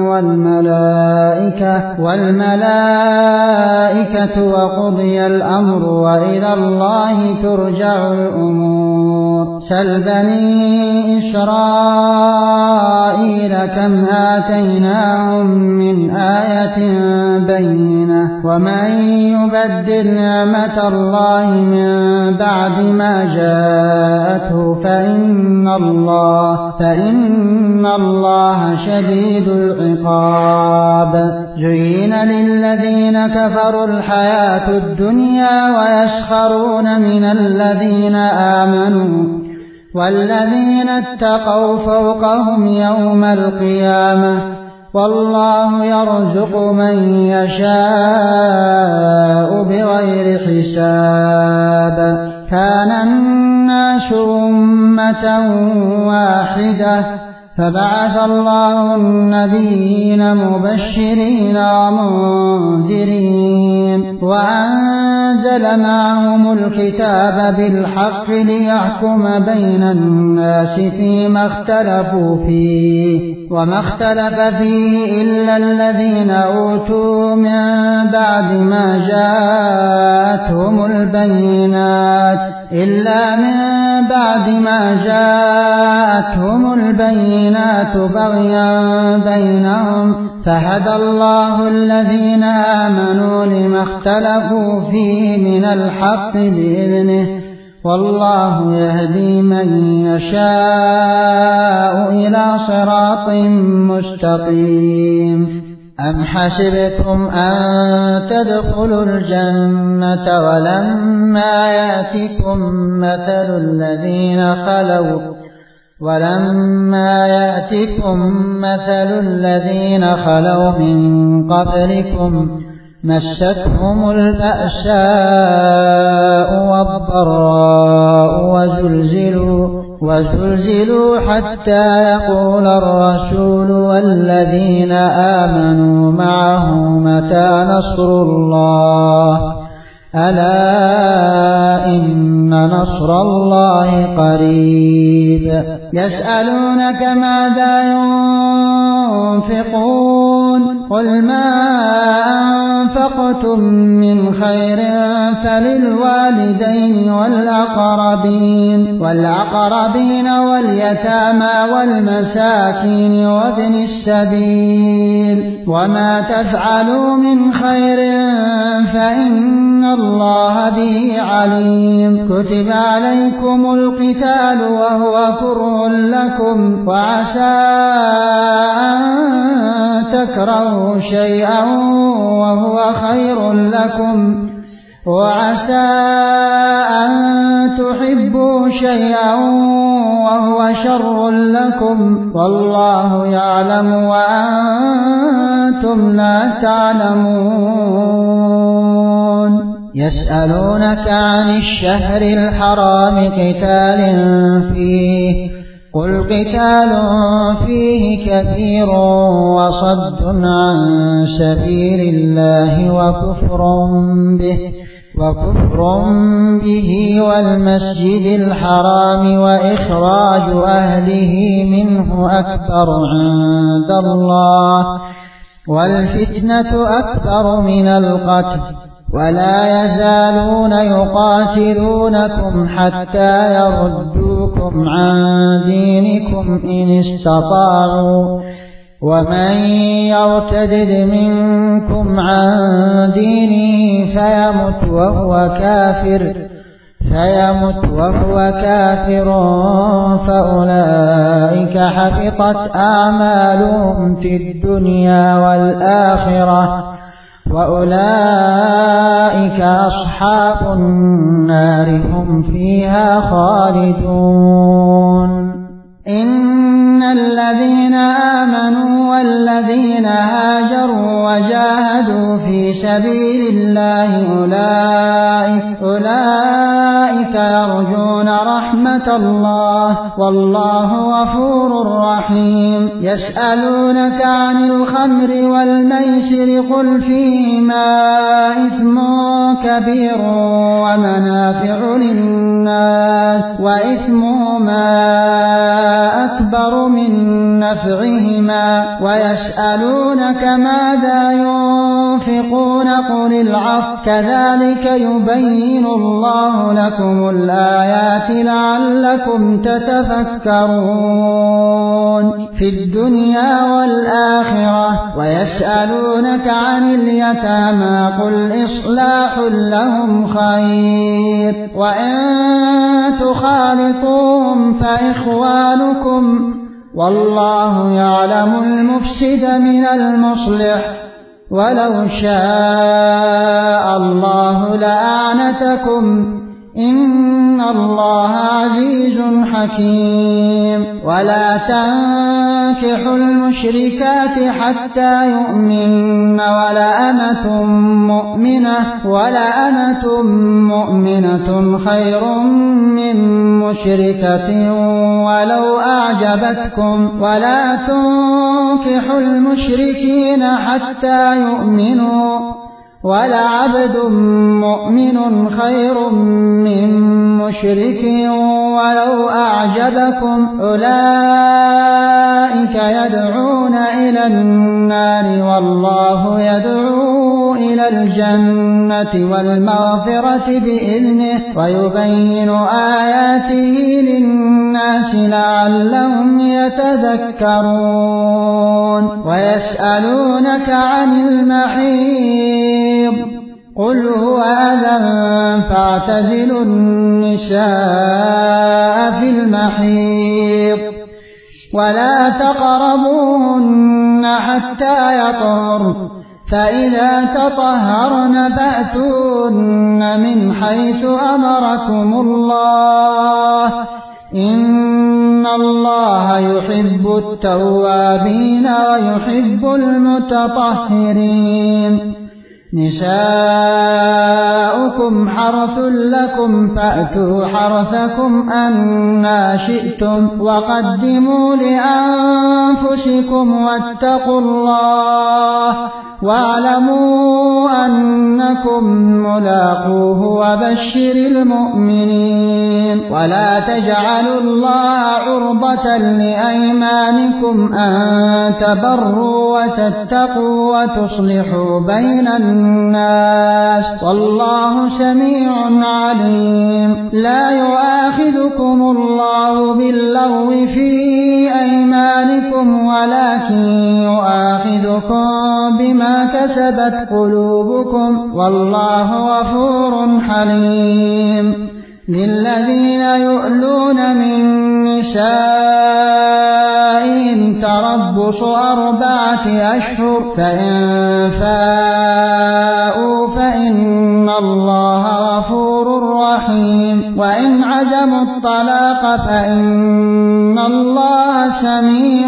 والملائكة وقضي الأمر وإلى الله ترجع الأمور سل بني إسرائيل كم آتيناهم من آية بينة ومن يبدل نعمة الله من بعد ما جاءته فإن الله شديد العقاب زين للذين كفروا الحياة الدنيا ويسخرون من الذين آمنوا والذين اتقوا فوقهم يوم القيامة والله يرزق من يشاء بغير حساب كان الناس أمة واحدة فبعث الله النبيين مبشرين ومنذرين وأنزل معهم الكتاب بالحق ليحكم بين الناس فيما اختلفوا فيه وما اختلف فيه إلا الذين أوتوا من بعد ما جاءتهم البينات بغيا بينهم فهدى الله الذين آمنوا لما اختلفوا فيه من الحق بإذنه والله يهدي من يشاء إلى صراط مستقيم أم حسبتم أن تدخلوا الجنة ولما يأتكم مثل الذين خلوا من قبلكم مستهم البأساء والضراء وزلزلوا حتى يقول الرسول والذين آمنوا معه متى نصر الله ألا إن نصر الله قريب يسألونك ماذا ينفقون قل ما أنفقتم من خير فللوالدين والأقربين واليتامى والمساكين وابن السبيل وما تفعلوا من خير فإن الله به عليم كتب عليكم القتال وهو كره لكم وعسى أن تكرهوا شيئا وهو خير لكم وعسى أن تحبوا شيئا وهو شر لكم والله يعلم وأنتم لا تعلمون يسألونك عن الشهر الحرام قتال فيه قل قتال فيه كبير وصد عن سبيل الله وكفر به والمسجد الحرام وإخراج أهله منه أكبر عند الله والفتنة أكبر من القتل ولا يزالون يقاتلونكم حتى يردوكم عن دينكم إن استطاعوا ومن يرتد منكم عن دينه فيمت وهو كافر فأولئك حبطت أعمالهم في الدنيا والآخرة وأولئك أصحاب النار هم فيها خالدون إن الذين آمنوا والذين هاجروا وجاهدوا في سبيل الله أولئك أولئك يرجون رحمة الله والله غفور رحيم يسألونك عن الخمر والميسر قل فيهما إثم كبير ومنافع للناس وإثمهما أكبر من نفعهما ويسألونك ماذا ينفقون قل العفو كذلك يبين الله لكم الآيات لعلكم تتفكرون في الدنيا والآخرة ويسألونك عن اليتامى قل إصلاح لهم خير وإن تخالطوهم فإخوانكم والله يعلم المفسد من المصلح ولو شاء الله لأعنتكم إن الله عزيز حكيم ولا تنكحوا المشركات حتى يؤمن ولا أمة مؤمنة خير من مشركة ولو أعجبتكم ولا تنكحوا المشركين حتى يؤمنوا ولعبد مؤمن خير من مشرك ولو أعجبكم أولئك يدعون إلى النار والله يدعو إلى الجنة والمغفرة بإذنه ويبين آياته للناس لعلهم يتذكرون ويسألونك عن المحيض قل هو أذى فاعتزلوا النساء في المحيض ولا تقربوهن حتى يطهرن فإذا تطهرن فأتوهن من حيث أمركم الله إن الله يحب التوابين ويحب المتطهرين نساؤكم حرث لكم فأتوا حرثكم أنى شئتم وقدموا لأنفسكم واتقوا الله واعلموا أنكم ملاقوه وبشر المؤمنين ولا تجعلوا الله عرضة لأيمانكم أن تبروا وتتقوا وتصلحوا بين الناس والله سميع عليم لا يؤاخذكم الله باللغو في أيمانكم ولكن يؤاخذكم بما كسبت قلوبكم والله غفور حليم للذين يؤلون من نسائهم تربص 4 أشهر فإن فاءوا فإن الله غفور رحيم وإن عزموا الطلاق فإن الله سميع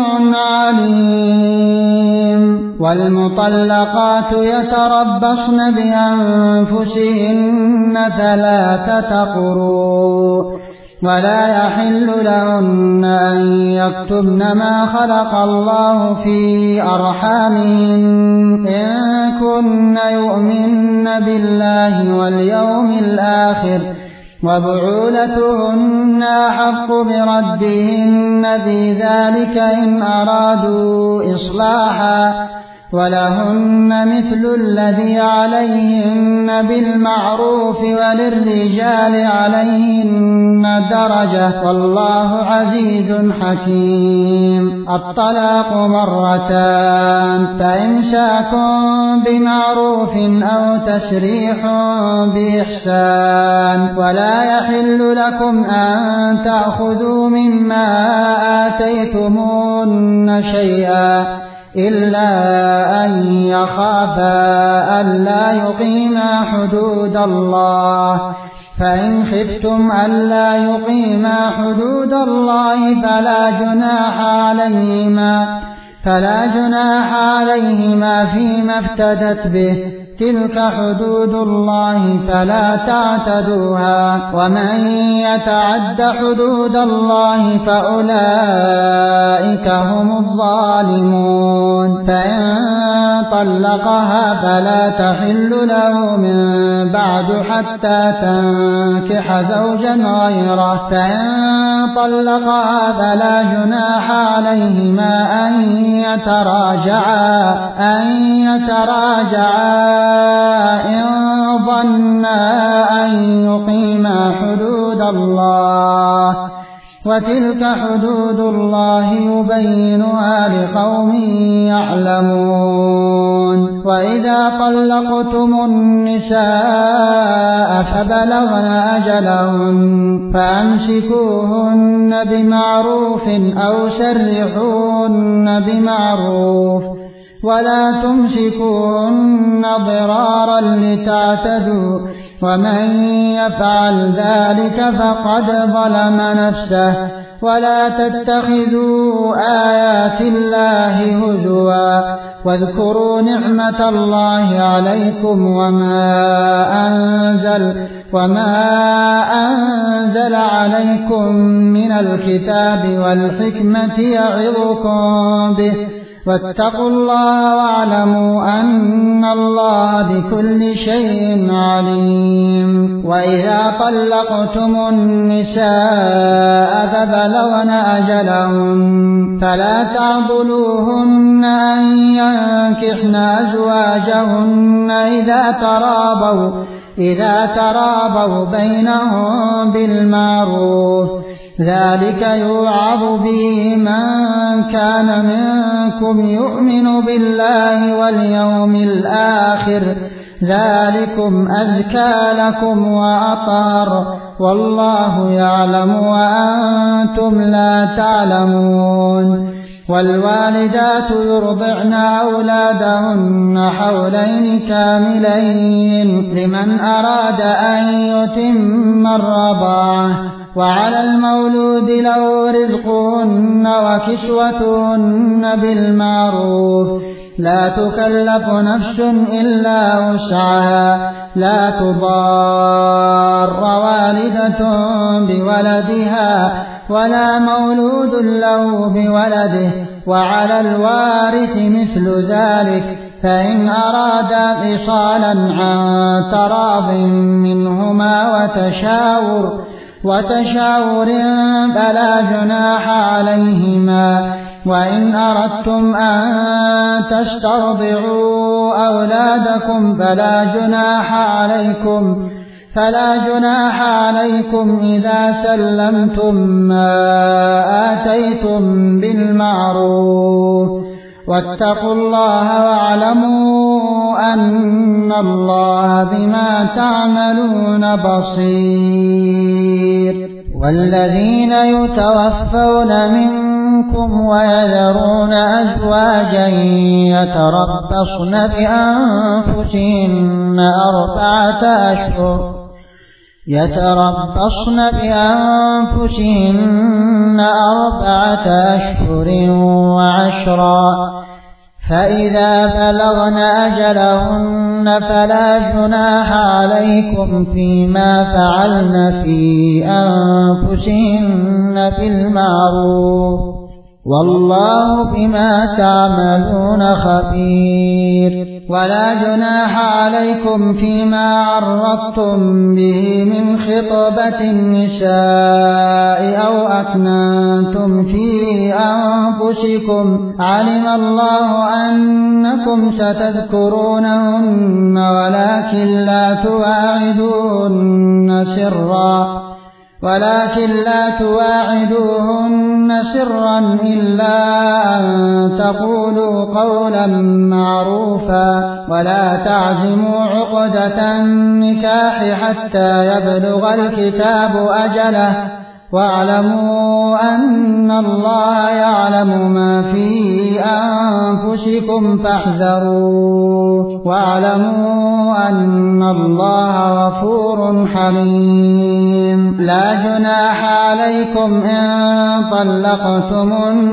عليم والمطلقات يتربصن بأنفسهن 3 قروء ولا يحل لهن أن يكتمن ما خلق الله في أرحامهن إن كن يؤمن بالله واليوم الآخر وبعولتهن أحق بردهن في ذلك إن أرادوا إصلاحا ولهن مثل الذي عليهن بالمعروف وللرجال عليهن درجة والله عزيز حكيم الطلاق 2 فإمساك بمعروف أو تسريح بإحسان ولا يحل لكم أن تأخذوا مما آتيتموهن شيئا إلا أن يخافا ألا يقيما حدود الله فإن خفتم ألا يقيما حدود الله فلا جناح عليهما فيما افتدت به تلك حدود الله فلا تعتدوها ومن يتعد حدود الله فأولئك هم الظالمون فإن طلقها فلا تحل له من بعد حتى تنكح زوجا غيره فإن طلقها فلا جناح عليهما أن يتراجعا إن ظنا أن يقيما حدود الله وتلك حدود الله يبينها لقوم يعلمون وإذا طلقتم النساء فبلغن أجلهن فأمسكوهن بمعروف أو سرحوهن بمعروف ولا تمسكوهن ضرارا لتعتدوا ومن يفعل ذلك فقد ظلم نفسه ولا تتخذوا آيات الله هزوا واذكروا نعمة الله عليكم وما أنزل عليكم من الكتاب والحكمة يعظكم به واتقوا الله واعلموا أن الله بكل شيء عليم وإذا طلقتم النساء فبلغن أجلهن فلا تعضلوهن أن ينكحن أزواجهن إذا تراضوا بينهم بالمعروف ذلك يوعظ به من كان منكم يؤمن بالله واليوم الآخر ذلكم أزكى لكم وأطهر والله يعلم وأنتم لا تعلمون والوالدات يرضعن أولادهن حولين كاملين لمن أراد أن يتم الرضاعة وعلى المولود له رزقهن وكسوتهن بالمعروف لا تكلف نفس إلا وسعها لا تضار والدة بولدها ولا مولود له بولده وعلى الوارث مثل ذلك فإن أرادا فصالا عن تراض منهما وتشاور فلا جناح عليهما وإن أردتم أن تسترضعوا أولادكم فلا جناح عليكم إذا سلمتم ما آتيتم بالمعروف واتقوا الله واعلموا أن الله بما تعملون بصير والذين يتوفون منكم ويذرون أزواجا يتربصن بأنفسهن 4 أشهر وعشرا فإذا بلغن أجلهن فلا جناح عليكم فيما فعلن في أنفسهن بالمعروف والله بما تعملون خبير ولا جناح عليكم فيما عرضتم به من خطبة النساء أو أكننتم في أنفسكم علم الله أنكم ستذكرونهن ولكن لا تواعدوهن سرا إلا أن تقولوا قولا معروفا ولا تعزموا عقدة النكاح حتى يبلغ الكتاب أجله واعلموا أن الله يعلم ما في أنفسكم فاحذروه واعلموا أن الله غفور حليم لا جناح عليكم إن طلقتم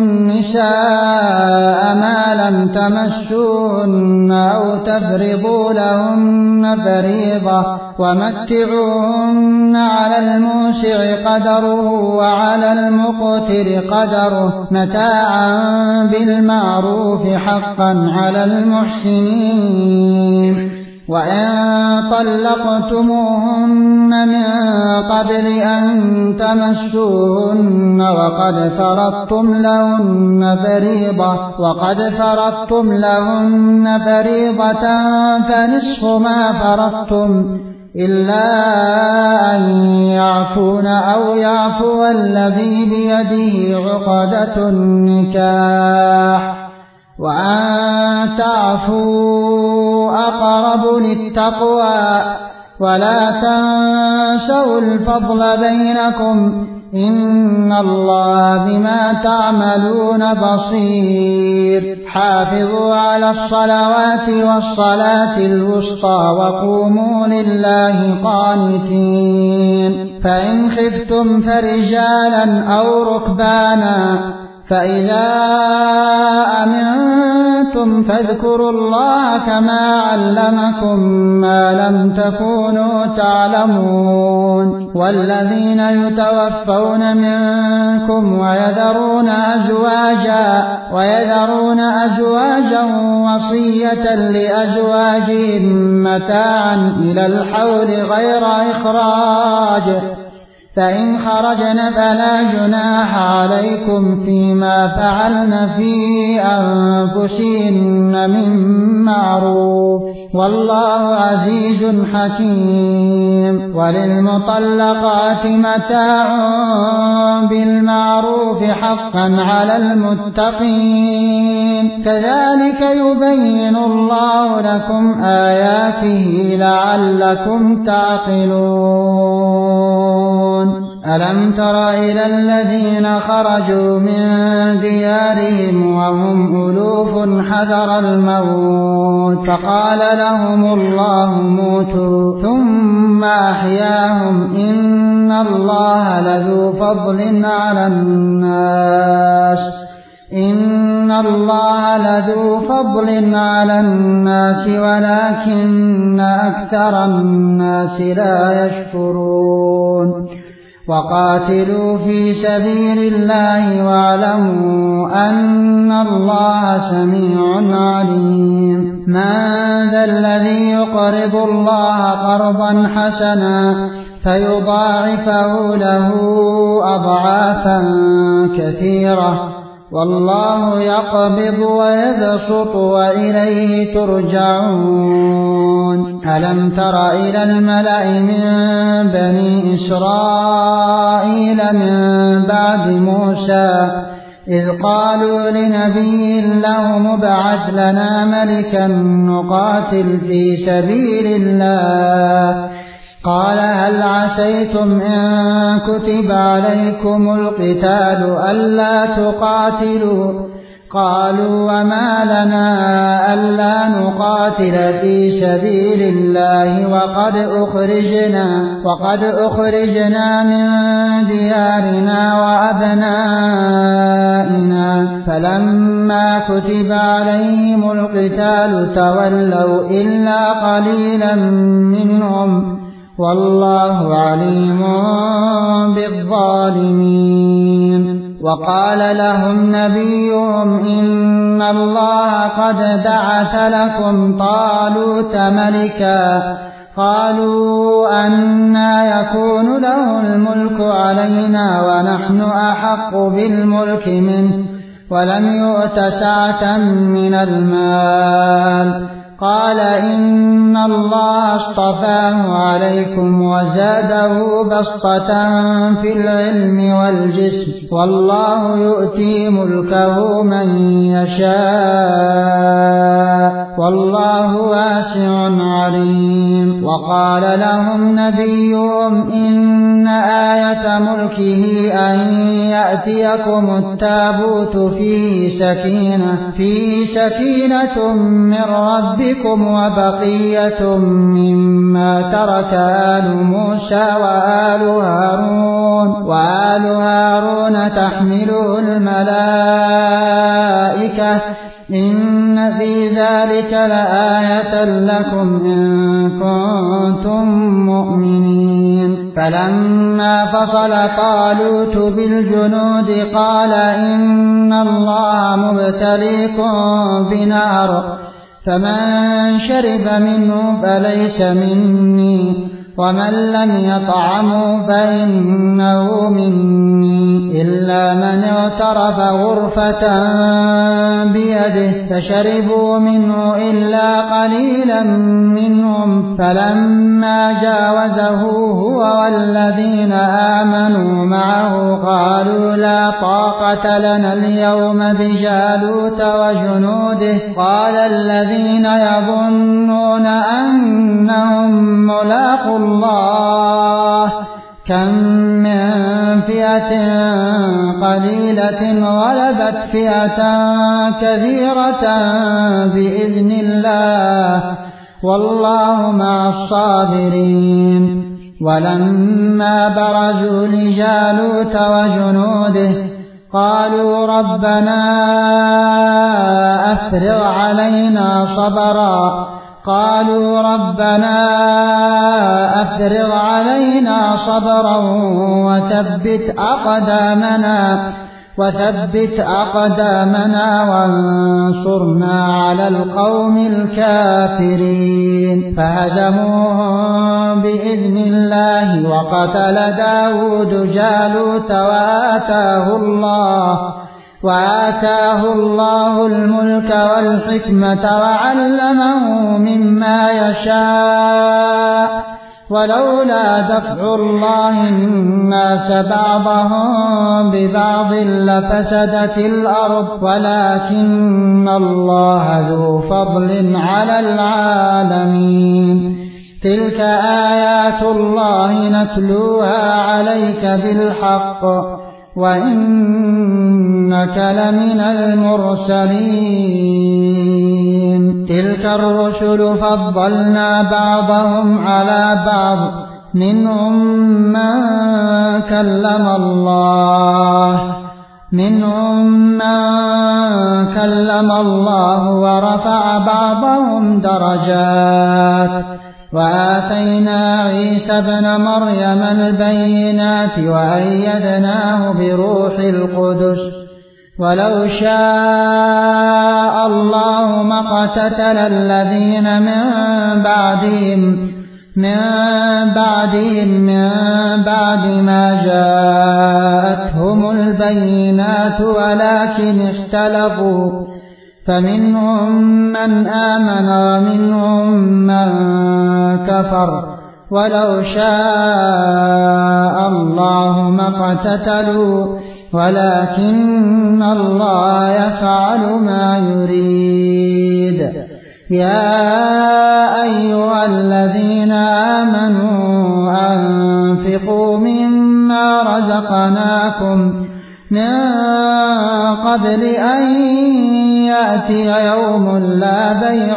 النساء ما لم تمسوهن أو تفرضوا لهن فريضة ومتعوهن على الموسع قدره وعلى المقتر قدره متاعا بالمعروف حقا على المحسنين. وإن طلقتموهن من قبل أن تمسوهن وقد فرضتم لهن فريضة فنصف ما فرضتم إلا أن يعفون أو يعفو الذي بيده عقدة النكاح وأن تعفوا أقرب للتقوى ولا تنسوا الفضل بينكم إن الله بما تعملون بصير. حافظوا على الصلوات والصلاة الوسطى وقوموا لله قانتين. فإن خفتم فرجالا أو ركبانا فإذا أمنتم فاذكروا الله كما علمكم ما لم تكونوا تعلمون. والذين يتوفون منكم ويذرون أزواجا وصية لأزواجهم متاعا إلى الحول غير إخراج فإن خرجن فلا جناح عليكم فيما فعلن في أنفسهن من معروف والله عزيز حكيم. وللمطلقات متاع بالمعروف حقا على المتقين كذلك يبين الله لكم آياته لعلكم تعقلون. ألم تر إلى الذين خرجوا من ديارهم وهم ألوف حذر الموت فقال لهم الله موتوا ثم أحياهم إن الله لذو فضل على الناس ولكن أكثر الناس لا يشكرون. وقاتلوا في سبيل الله واعلموا أن الله سميع عليم. من ذا الذي يقرض الله قرضا حسنا فيضاعفه له أضعافا كثيرة والله يقبض ويبسط وإليه ترجعون. ألم تر إلى الملأ من بني إسرائيل من بعد موسى إذ قالوا لنبي له ابعث لنا ملكا نقاتل في سبيل الله قال هل عسيتم إن كتب عليكم القتال ألا تقاتلوا قالوا وما لنا ألا نقاتل في سبيل الله وقد أخرجنا من ديارنا وأبنائنا فلما كتب عليهم القتال تولوا إلا قليلا منهم والله عليم بالظالمين. وقال لهم نبيهم إن الله قد بعث لكم طالوت ملكا قالوا أنى يكون له الملك علينا ونحن أحق بالملك منه ولم يؤت سعة من المال قال إن الله اصطفاه عليكم وزاده بسطة في العلم والجسم والله يؤتي ملكه من يشاء والله واسع عليم. وقال لهم نبيهم إن آية ملكه أن يأتيكم التابوت فيه سكينة من ربكم ربكم وبقية مما ترك آل موسى وآل هارون تحمله الملائكة إن في ذلك لآية لكم إن كنتم مؤمنين فلما فصل طالوت بالجنود قال إن الله مبتليكم بنهر فمن شرب منه فليس مني ومن لم يطعمه فإنه مني إلا من اغترف غرفة بيده فشربوا منه إلا قليلا منهم فلما جاوزه هو والذين آمنوا معه قالوا لا طاقة لنا اليوم بجالوت وجنوده قال الذين يظنون أنهم ملاقو الله كم من فئة قليلة غلبت فئة كثيرة بإذن الله والله مع الصابرين ولما برزوا لجالوت وجنوده قالوا ربنا أفرغ علينا صبرا وثبت أقدامنا وانصرنا على القوم الكافرين فهزموهم بإذن الله وقتل داود جالوت وآتاه الله الملك والحكمة وعلمه مما يشاء ولولا دفع الله الناس بعضهم ببعض لفسدت الأرض ولكن الله ذو فضل على العالمين تلك آيات الله نتلوها عليك بالحق وإنك لمن المرسلين تلك الرسل فضلنا بعضهم على بعض منهم من كلم الله ورفع بعضهم درجات وآتينا عيسى ابن مريم البينات وأيدناه بروح القدس ولو شاء الله ما اقتتل الذين من بعدهم من بعد ما جاءتهم البينات ولكن اختلفوا فمنهم من آمن ومنهم من كفر ولو شاء الله ما اقتتلوا ولكن الله يفعل ما يريد يا أيها الذين آمنوا أنفقوا مما رزقناكم من قبل أن يأتي يوم لا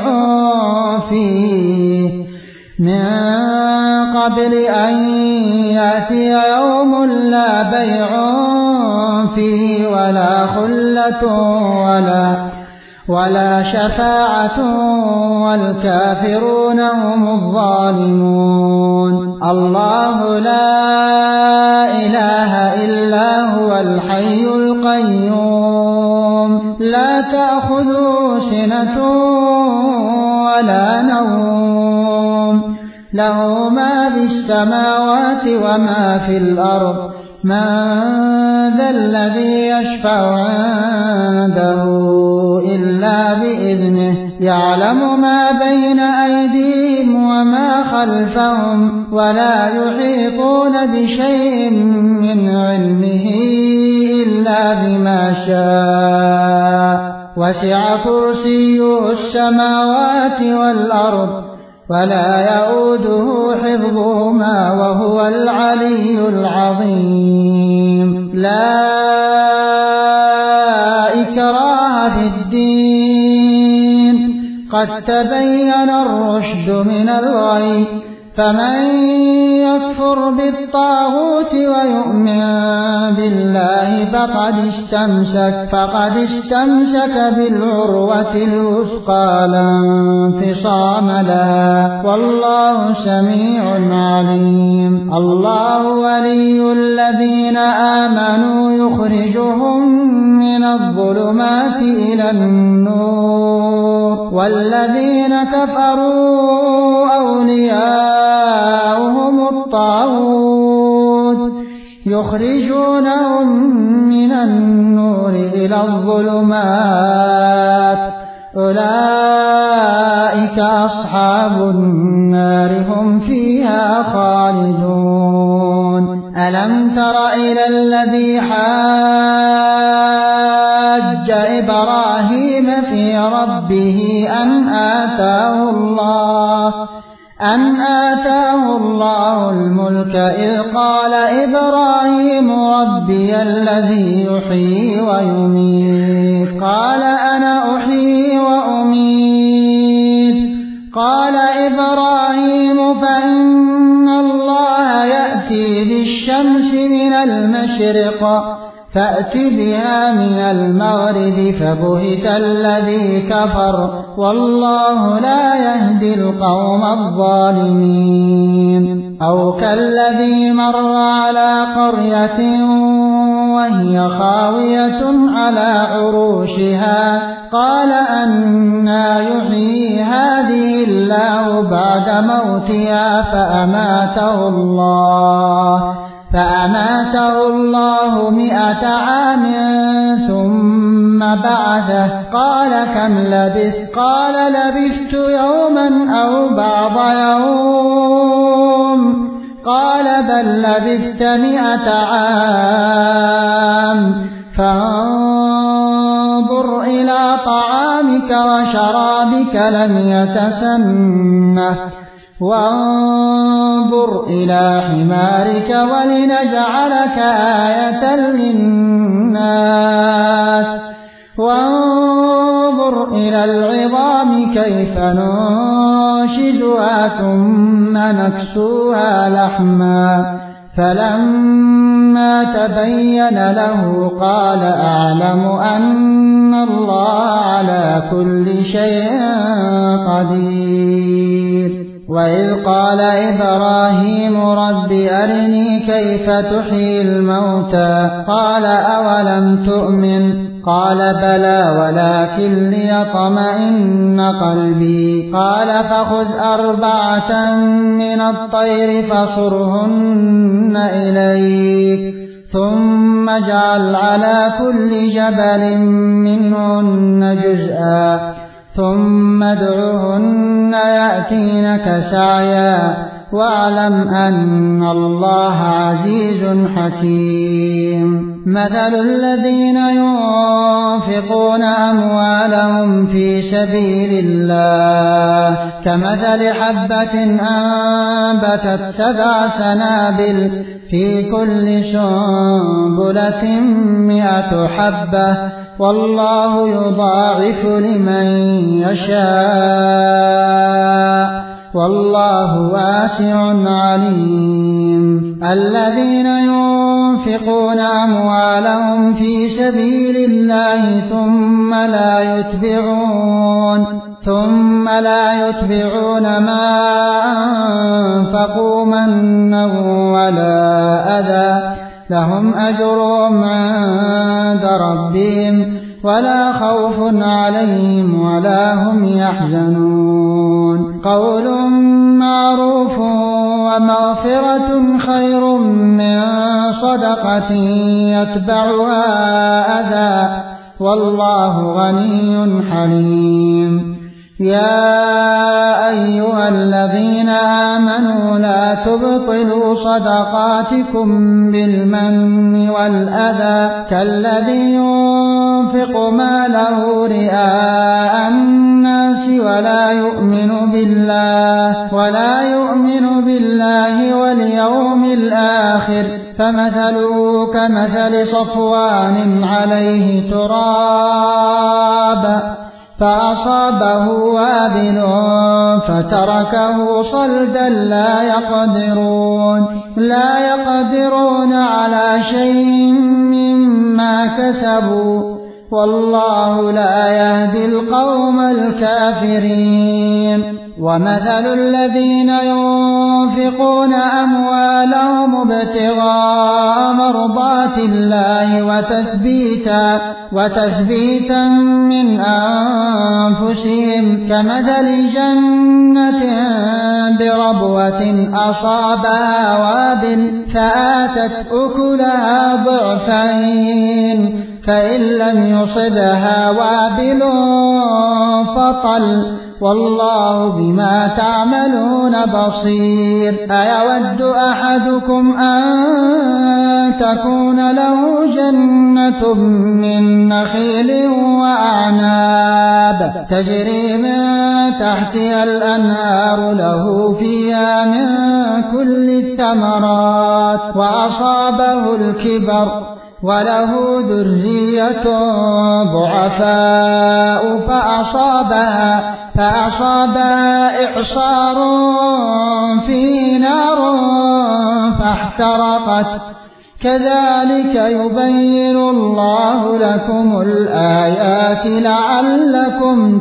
بيع فيه ولا خلة ولا شفاعة والكافرون هم الظالمون الله لا إله إلا هو الحي القيوم لا تأخذه سنة ولا نوم له ما في السماوات وما في الأرض من ذا الذي يشفع عنده إلا بإذنه يعلم ما بين أيديهم وما خلفهم ولا يحيطون بشيء من علمه إلا بما شاء وسع كرسيه السماوات والأرض ولا يؤوده حفظهما وهو العلي العظيم لا إكراه في الدين قد تبين الرشد من الغي فمن يكفر بالطاغوت ويؤمن بالله فقد استمسك بالعروة الوثقى لا انفصام لها والله سميع عليم. الله ولي الذين آمنوا يخرجهم من الظلمات إلى النور والذين كفروا أولياؤهم الطاغوت يخرجونهم من النور إلى الظلمات أولئك أصحاب النار هم فيها خالدون. ألم تر إلى الذي حاج إبراهيم في ربه أن آتاه الله الملك إذ قال إبراهيم ربي الذي يحيي ويميت قال أنا أحيي وأميت قال إبراهيم فإن الله يأتي بالشمس من المشرق فأت بها من المغرب فبهت الذي كفر والله لا يهدي القوم الظالمين. أو كالذي مر على قرية وهي خاوية على عروشها قال أنى يحيي هذه الله بعد موتها فأماته الله 100 عام ثم بعثه قال كم لبثت قال لبثت يوما أو بعض يوم قال بل لبثت 100 عام فانظر إلى طعامك وشرابك لم يتسنه وانظر إلى حمارك ولنجعلك آية للناس وانظر إلى العظام كيف ننشزها ثم نكسوها لحما فلما تبين له قال أعلم أن الله على كل شيء قدير. وإذ قال إبراهيم رب أرني كيف تحيي الموتى قال أولم تؤمن قال بلى ولكن ليطمئن قلبي قال فخذ 4 من الطير فصرهن إليك ثم اجعل على كل جبل منهن جزءا ثم ادعهن يأتينك سعيا واعلم أن الله عزيز حكيم. مثل الذين ينفقون أموالهم في سبيل الله كمثل حبة أنبتت 7 سنابل في كل سنبلة 100 حبة والله يضاعف لمن يشاء والله واسع عليم. الذين ينفقون أموالهم في سبيل الله ثم لا يتبعون ما أنفقوا منا ولا أذى لهم أجرهم عند ربهم ولا خوف عليهم ولا هم يحزنون. قول معروف ومغفرة خير من صدقة يتبعها أذى والله غني حليم. يا أيها الذين آمنوا لا تبطلوا صدقاتكم بالمن والأذى كالذي ينفق ماله رئاء الناس ولا يؤمن بالله واليوم الآخر فمثله كمثل صفوان عليه تراب فأصابه وابل فتركه صلدا لا يقدرون على شيء مما كسبوا والله لا يهدي القوم الكافرين. ومثل الذين ينفقون أموالهم ابتغاء مرضات الله وتثبيتا من أنفسهم كمثل جنة بربوة أصابها وابل فآتت أكلها ضعفين فإن لم يصبها وابل فطل والله بما تعملون بصير. أيود أحدكم أن تكون له جنة من نخيل وأعناب تجري من تحتها الأنهار له فيها من كل الثمرات وأصابه الكبر وله ذرية ضعفاء فأصابها إعصار فيه نار فاحترقت كذلك يبين الله لكم الآيات لعلكم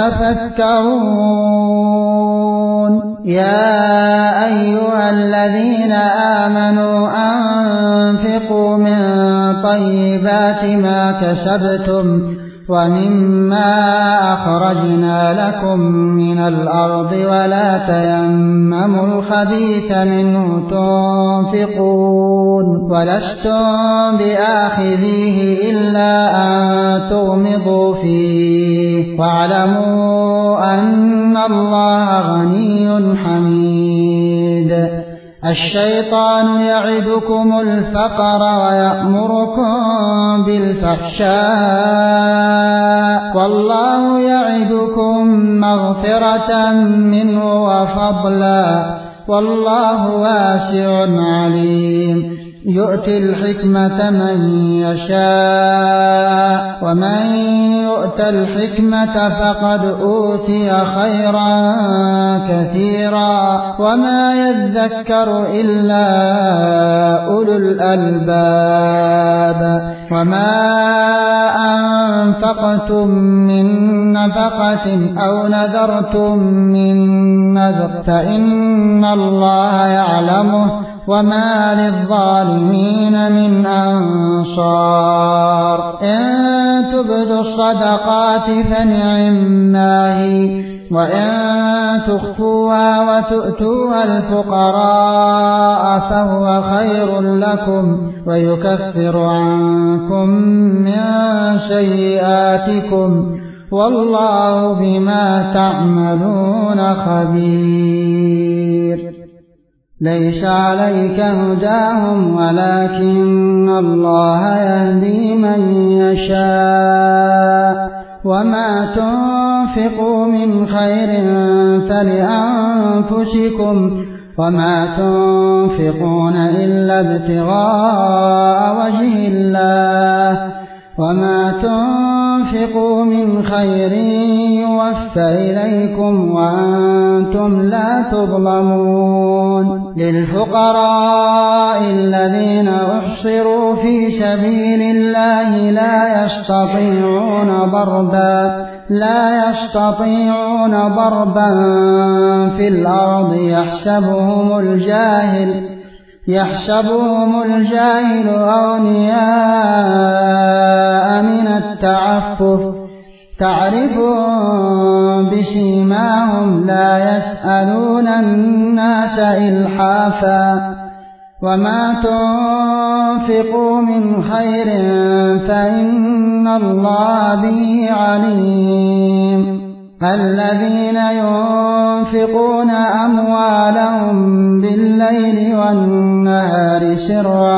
تتفكرون. يا أيها الذين آمنوا أنفقوا من طيبات ما كسبتم ومما أخرجنا لكم من الأرض ولا تيمموا الخبيث منه تنفقون ولستم بآخذيه إلا أن تغمضوا فيه واعلموا أن الله غني حميد. الشيطان يعدكم الفقر ويأمركم بالفحشاء والله يعدكم مغفرة منه وفضلا والله واسع عليم. يؤتي الحكمة من يشاء ومن يؤت الحكمة فقد أوتي خيرا كثيرا وما يذكر إلا أولو الألباب. وما أنفقتم من نفقة أو نذرتم من نذر فإن الله يعلمه وما للظالمين من أنصار. إن تبدوا الصدقات فنعما هي وإن تخفوها وتؤتوها الفقراء فهو خير لكم ويكفر عنكم من سيئاتكم والله بما تعملون خبير. ليس عليك هداهم ولكن الله يهدي من يشاء وما تنفقوا من خير فلأنفسكم وما تنفقون إلا ابتغاء وجه الله وما تنفقوا من خير يوفى إليكم وأنتم لا تظلمون. للفقراء الذين أحصروا في سبيل الله لا يستطيعون ضربا في الأرض يحسبهم الجاهل أغنياء من التعفف تعرفهم بسيماهم لا يسألون الناس إلحافا. وما تنفقوا من خير فإن الله به عليم. الذين ينفقون أموالهم بالليل والنهار سرا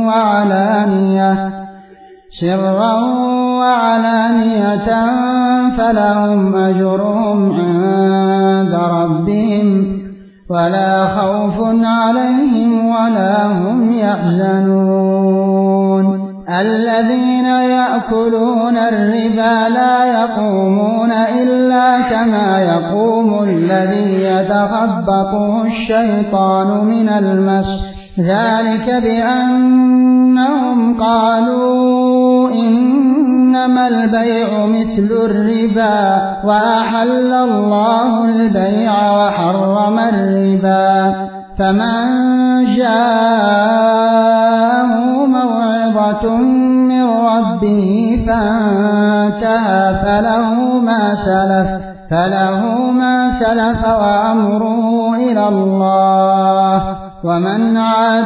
وعلانية فلهم أجرهم عند ربهم ولا خوف عليهم ولا هم يحزنون. الذين يأكلون الربا لا يقومون إلا كما يقوم الذي يتخبطه الشيطان من المس، ذلك بأنهم قالوا إنما البيع مثل الربا وأحل الله البيع وحرم الربا، فمن جاءه موعظة من ربه فانتهى فله ما سلف وأمره إلى الله، ومن عاد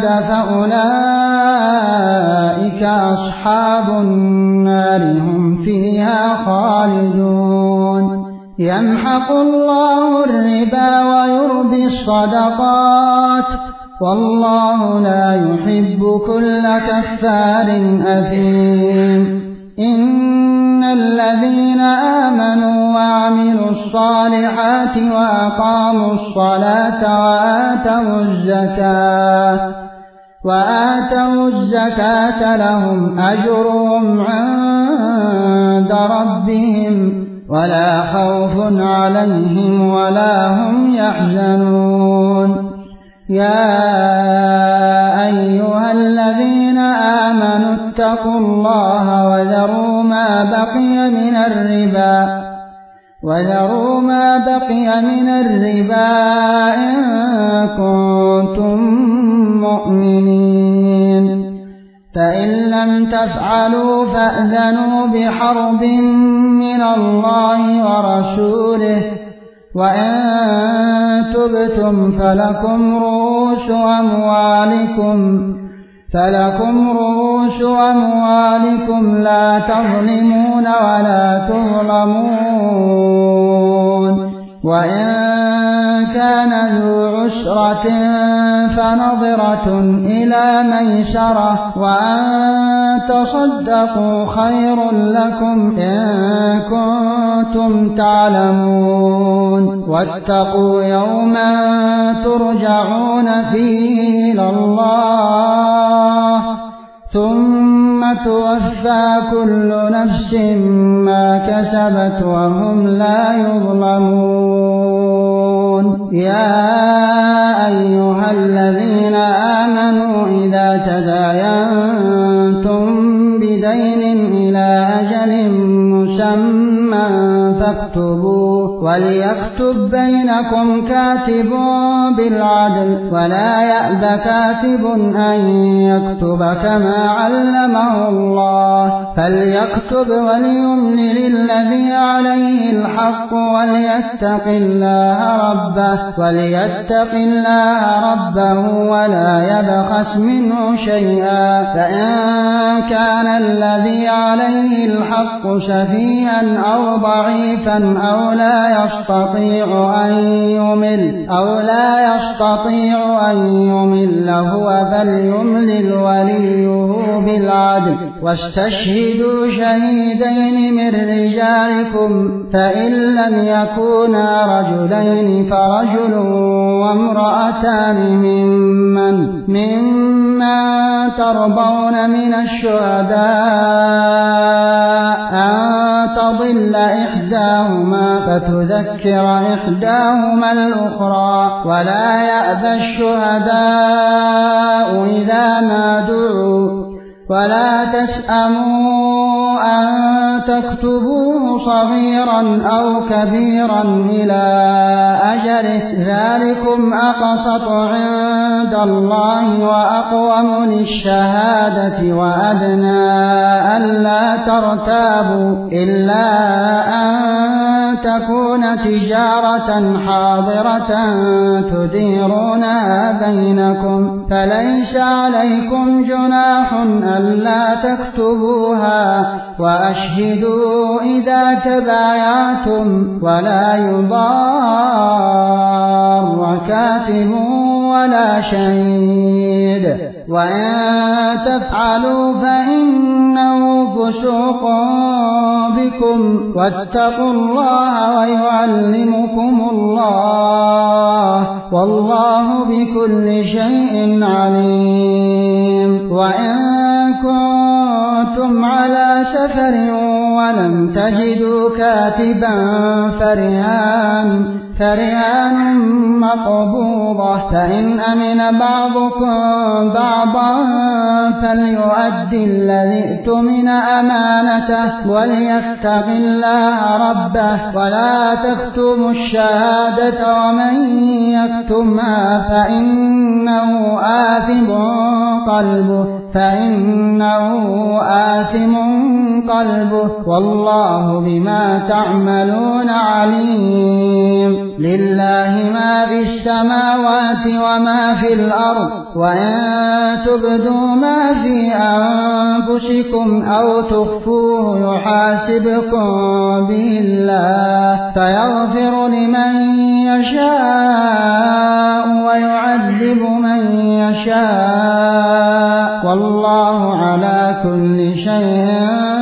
فأولئك أصحاب النار هم فيها خالدون. يمحق الله الربا ويربي الصدقات، والله لا يحب كل كفار أثيم. إن الذين آمنوا وعملوا الصالحات وأقاموا الصلاة وآتوا الزكاة لهم أجرهم عند ربهم ولا خوف عليهم ولا هم يحزنون. يا أيها الذين آمنوا اتقوا الله وذروا ما بقي من الربا إن كنتم مؤمنين، فإن لم تفعلوا فأذنوا بحرب من الله ورسوله، وإن تبتم فلكم رؤوس أموالكم لا تظلمون ولا تظلمون. وإن كان ذو عسرة فنظرة إلى ميسرة، وأن تصدقوا خير لكم إن كنتم تعلمون. واتقوا يوما ترجعون فيه إلى الله ثم توفى كل نفس ما كسبت وهم لا يظلمون. يا أيها الذين آمنوا إذا تداينتم بدين إلى أجل مسمى فاكتبوه، وليكتب بينكم كاتب بالعدل، ولا يأب كاتب أن يكتب كما علمه الله، فليكتب وليملل الذي عليه الحق وليتق الله ربه ولا يبخس منه شيئا، فإن كان الذي عليه الحق سفيها أو ضعيفا أو لا يستطيع أن يمل هو فليملل وليه بالعدل، واستشهدوا شهيدين من رجالكم، فإن لم يكونا رجلين فرجل وامرأتان ممن ترضون من الشهداء أن تضل إحداهما فتذكر إحداهما الأخرى، ولا يأبى الشهداء إذا ما دعوا، ولا تسأموا أن تكتبوه صغيرا أو كبيرا إلى أجله، ذلكم أقسط عند الله وأقوم للشهادة، وأدنى ألا ترتابوا إلا أن تكون تجارة حاضرة تديرونها بينكم، فليس عليكم جناح ألا تكتبوها، وأشهدوا إذا تبايعتم، ولا يضار كاتب ولا شهيد، وإن تفعلوا فإنه فسوق بكم، واتقوا الله ويعلمكم الله، والله بكل شيء عليم. وإن كنتم على سفر ولم تجدوا كاتبا فرهان مقبوضة، فإن أمن بعضكم بعضا فليؤدي الذي ائتمن أمانته وليتق الله ربه ولا تكتموا الشهادة ومن يكتمها فإنه آثم قلبه والله بما تعملون عليم. لله ما في السماوات وما في الأرض، وإن تبدوا ما في أنفسكم أو تخفوه يحاسبكم به الله فيغفر لمن يشاء ويعذب من يشاء والله على كل شيء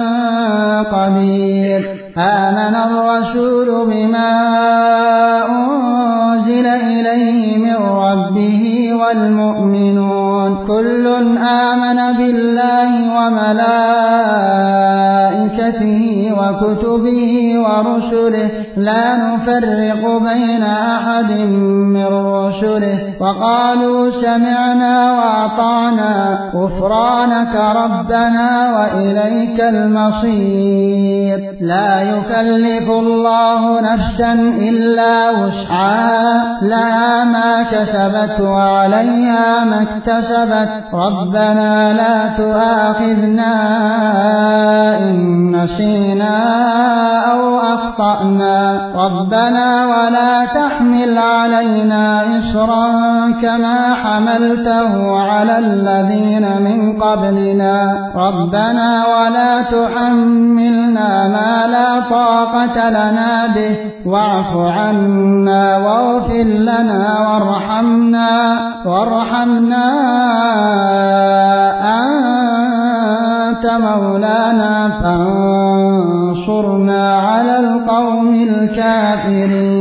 قدير. آمن الرسول بما أنزل إليه من ربه والمؤمنون كل آمن بالله وملائكته وكتبه ورسله لا نفرق بين أحد من رسله وقالوا سمعنا وأطعنا غفرانك ربنا وإليك المصير. لا يكلف الله نفسا إلا وسعها لها ما كسبت وعليها ما اكتسبت ربنا لا تؤاخذنا إن نسينا أو أخطأنا ربنا ولا تحمل علينا إصرا كما حملته على الذين من قبلنا ربنا ولا تحملنا ما لا طاقة لنا به واعف عنا واغفر لنا وارحمنا أنت مولانا فانصرنا على القوم الكافرين.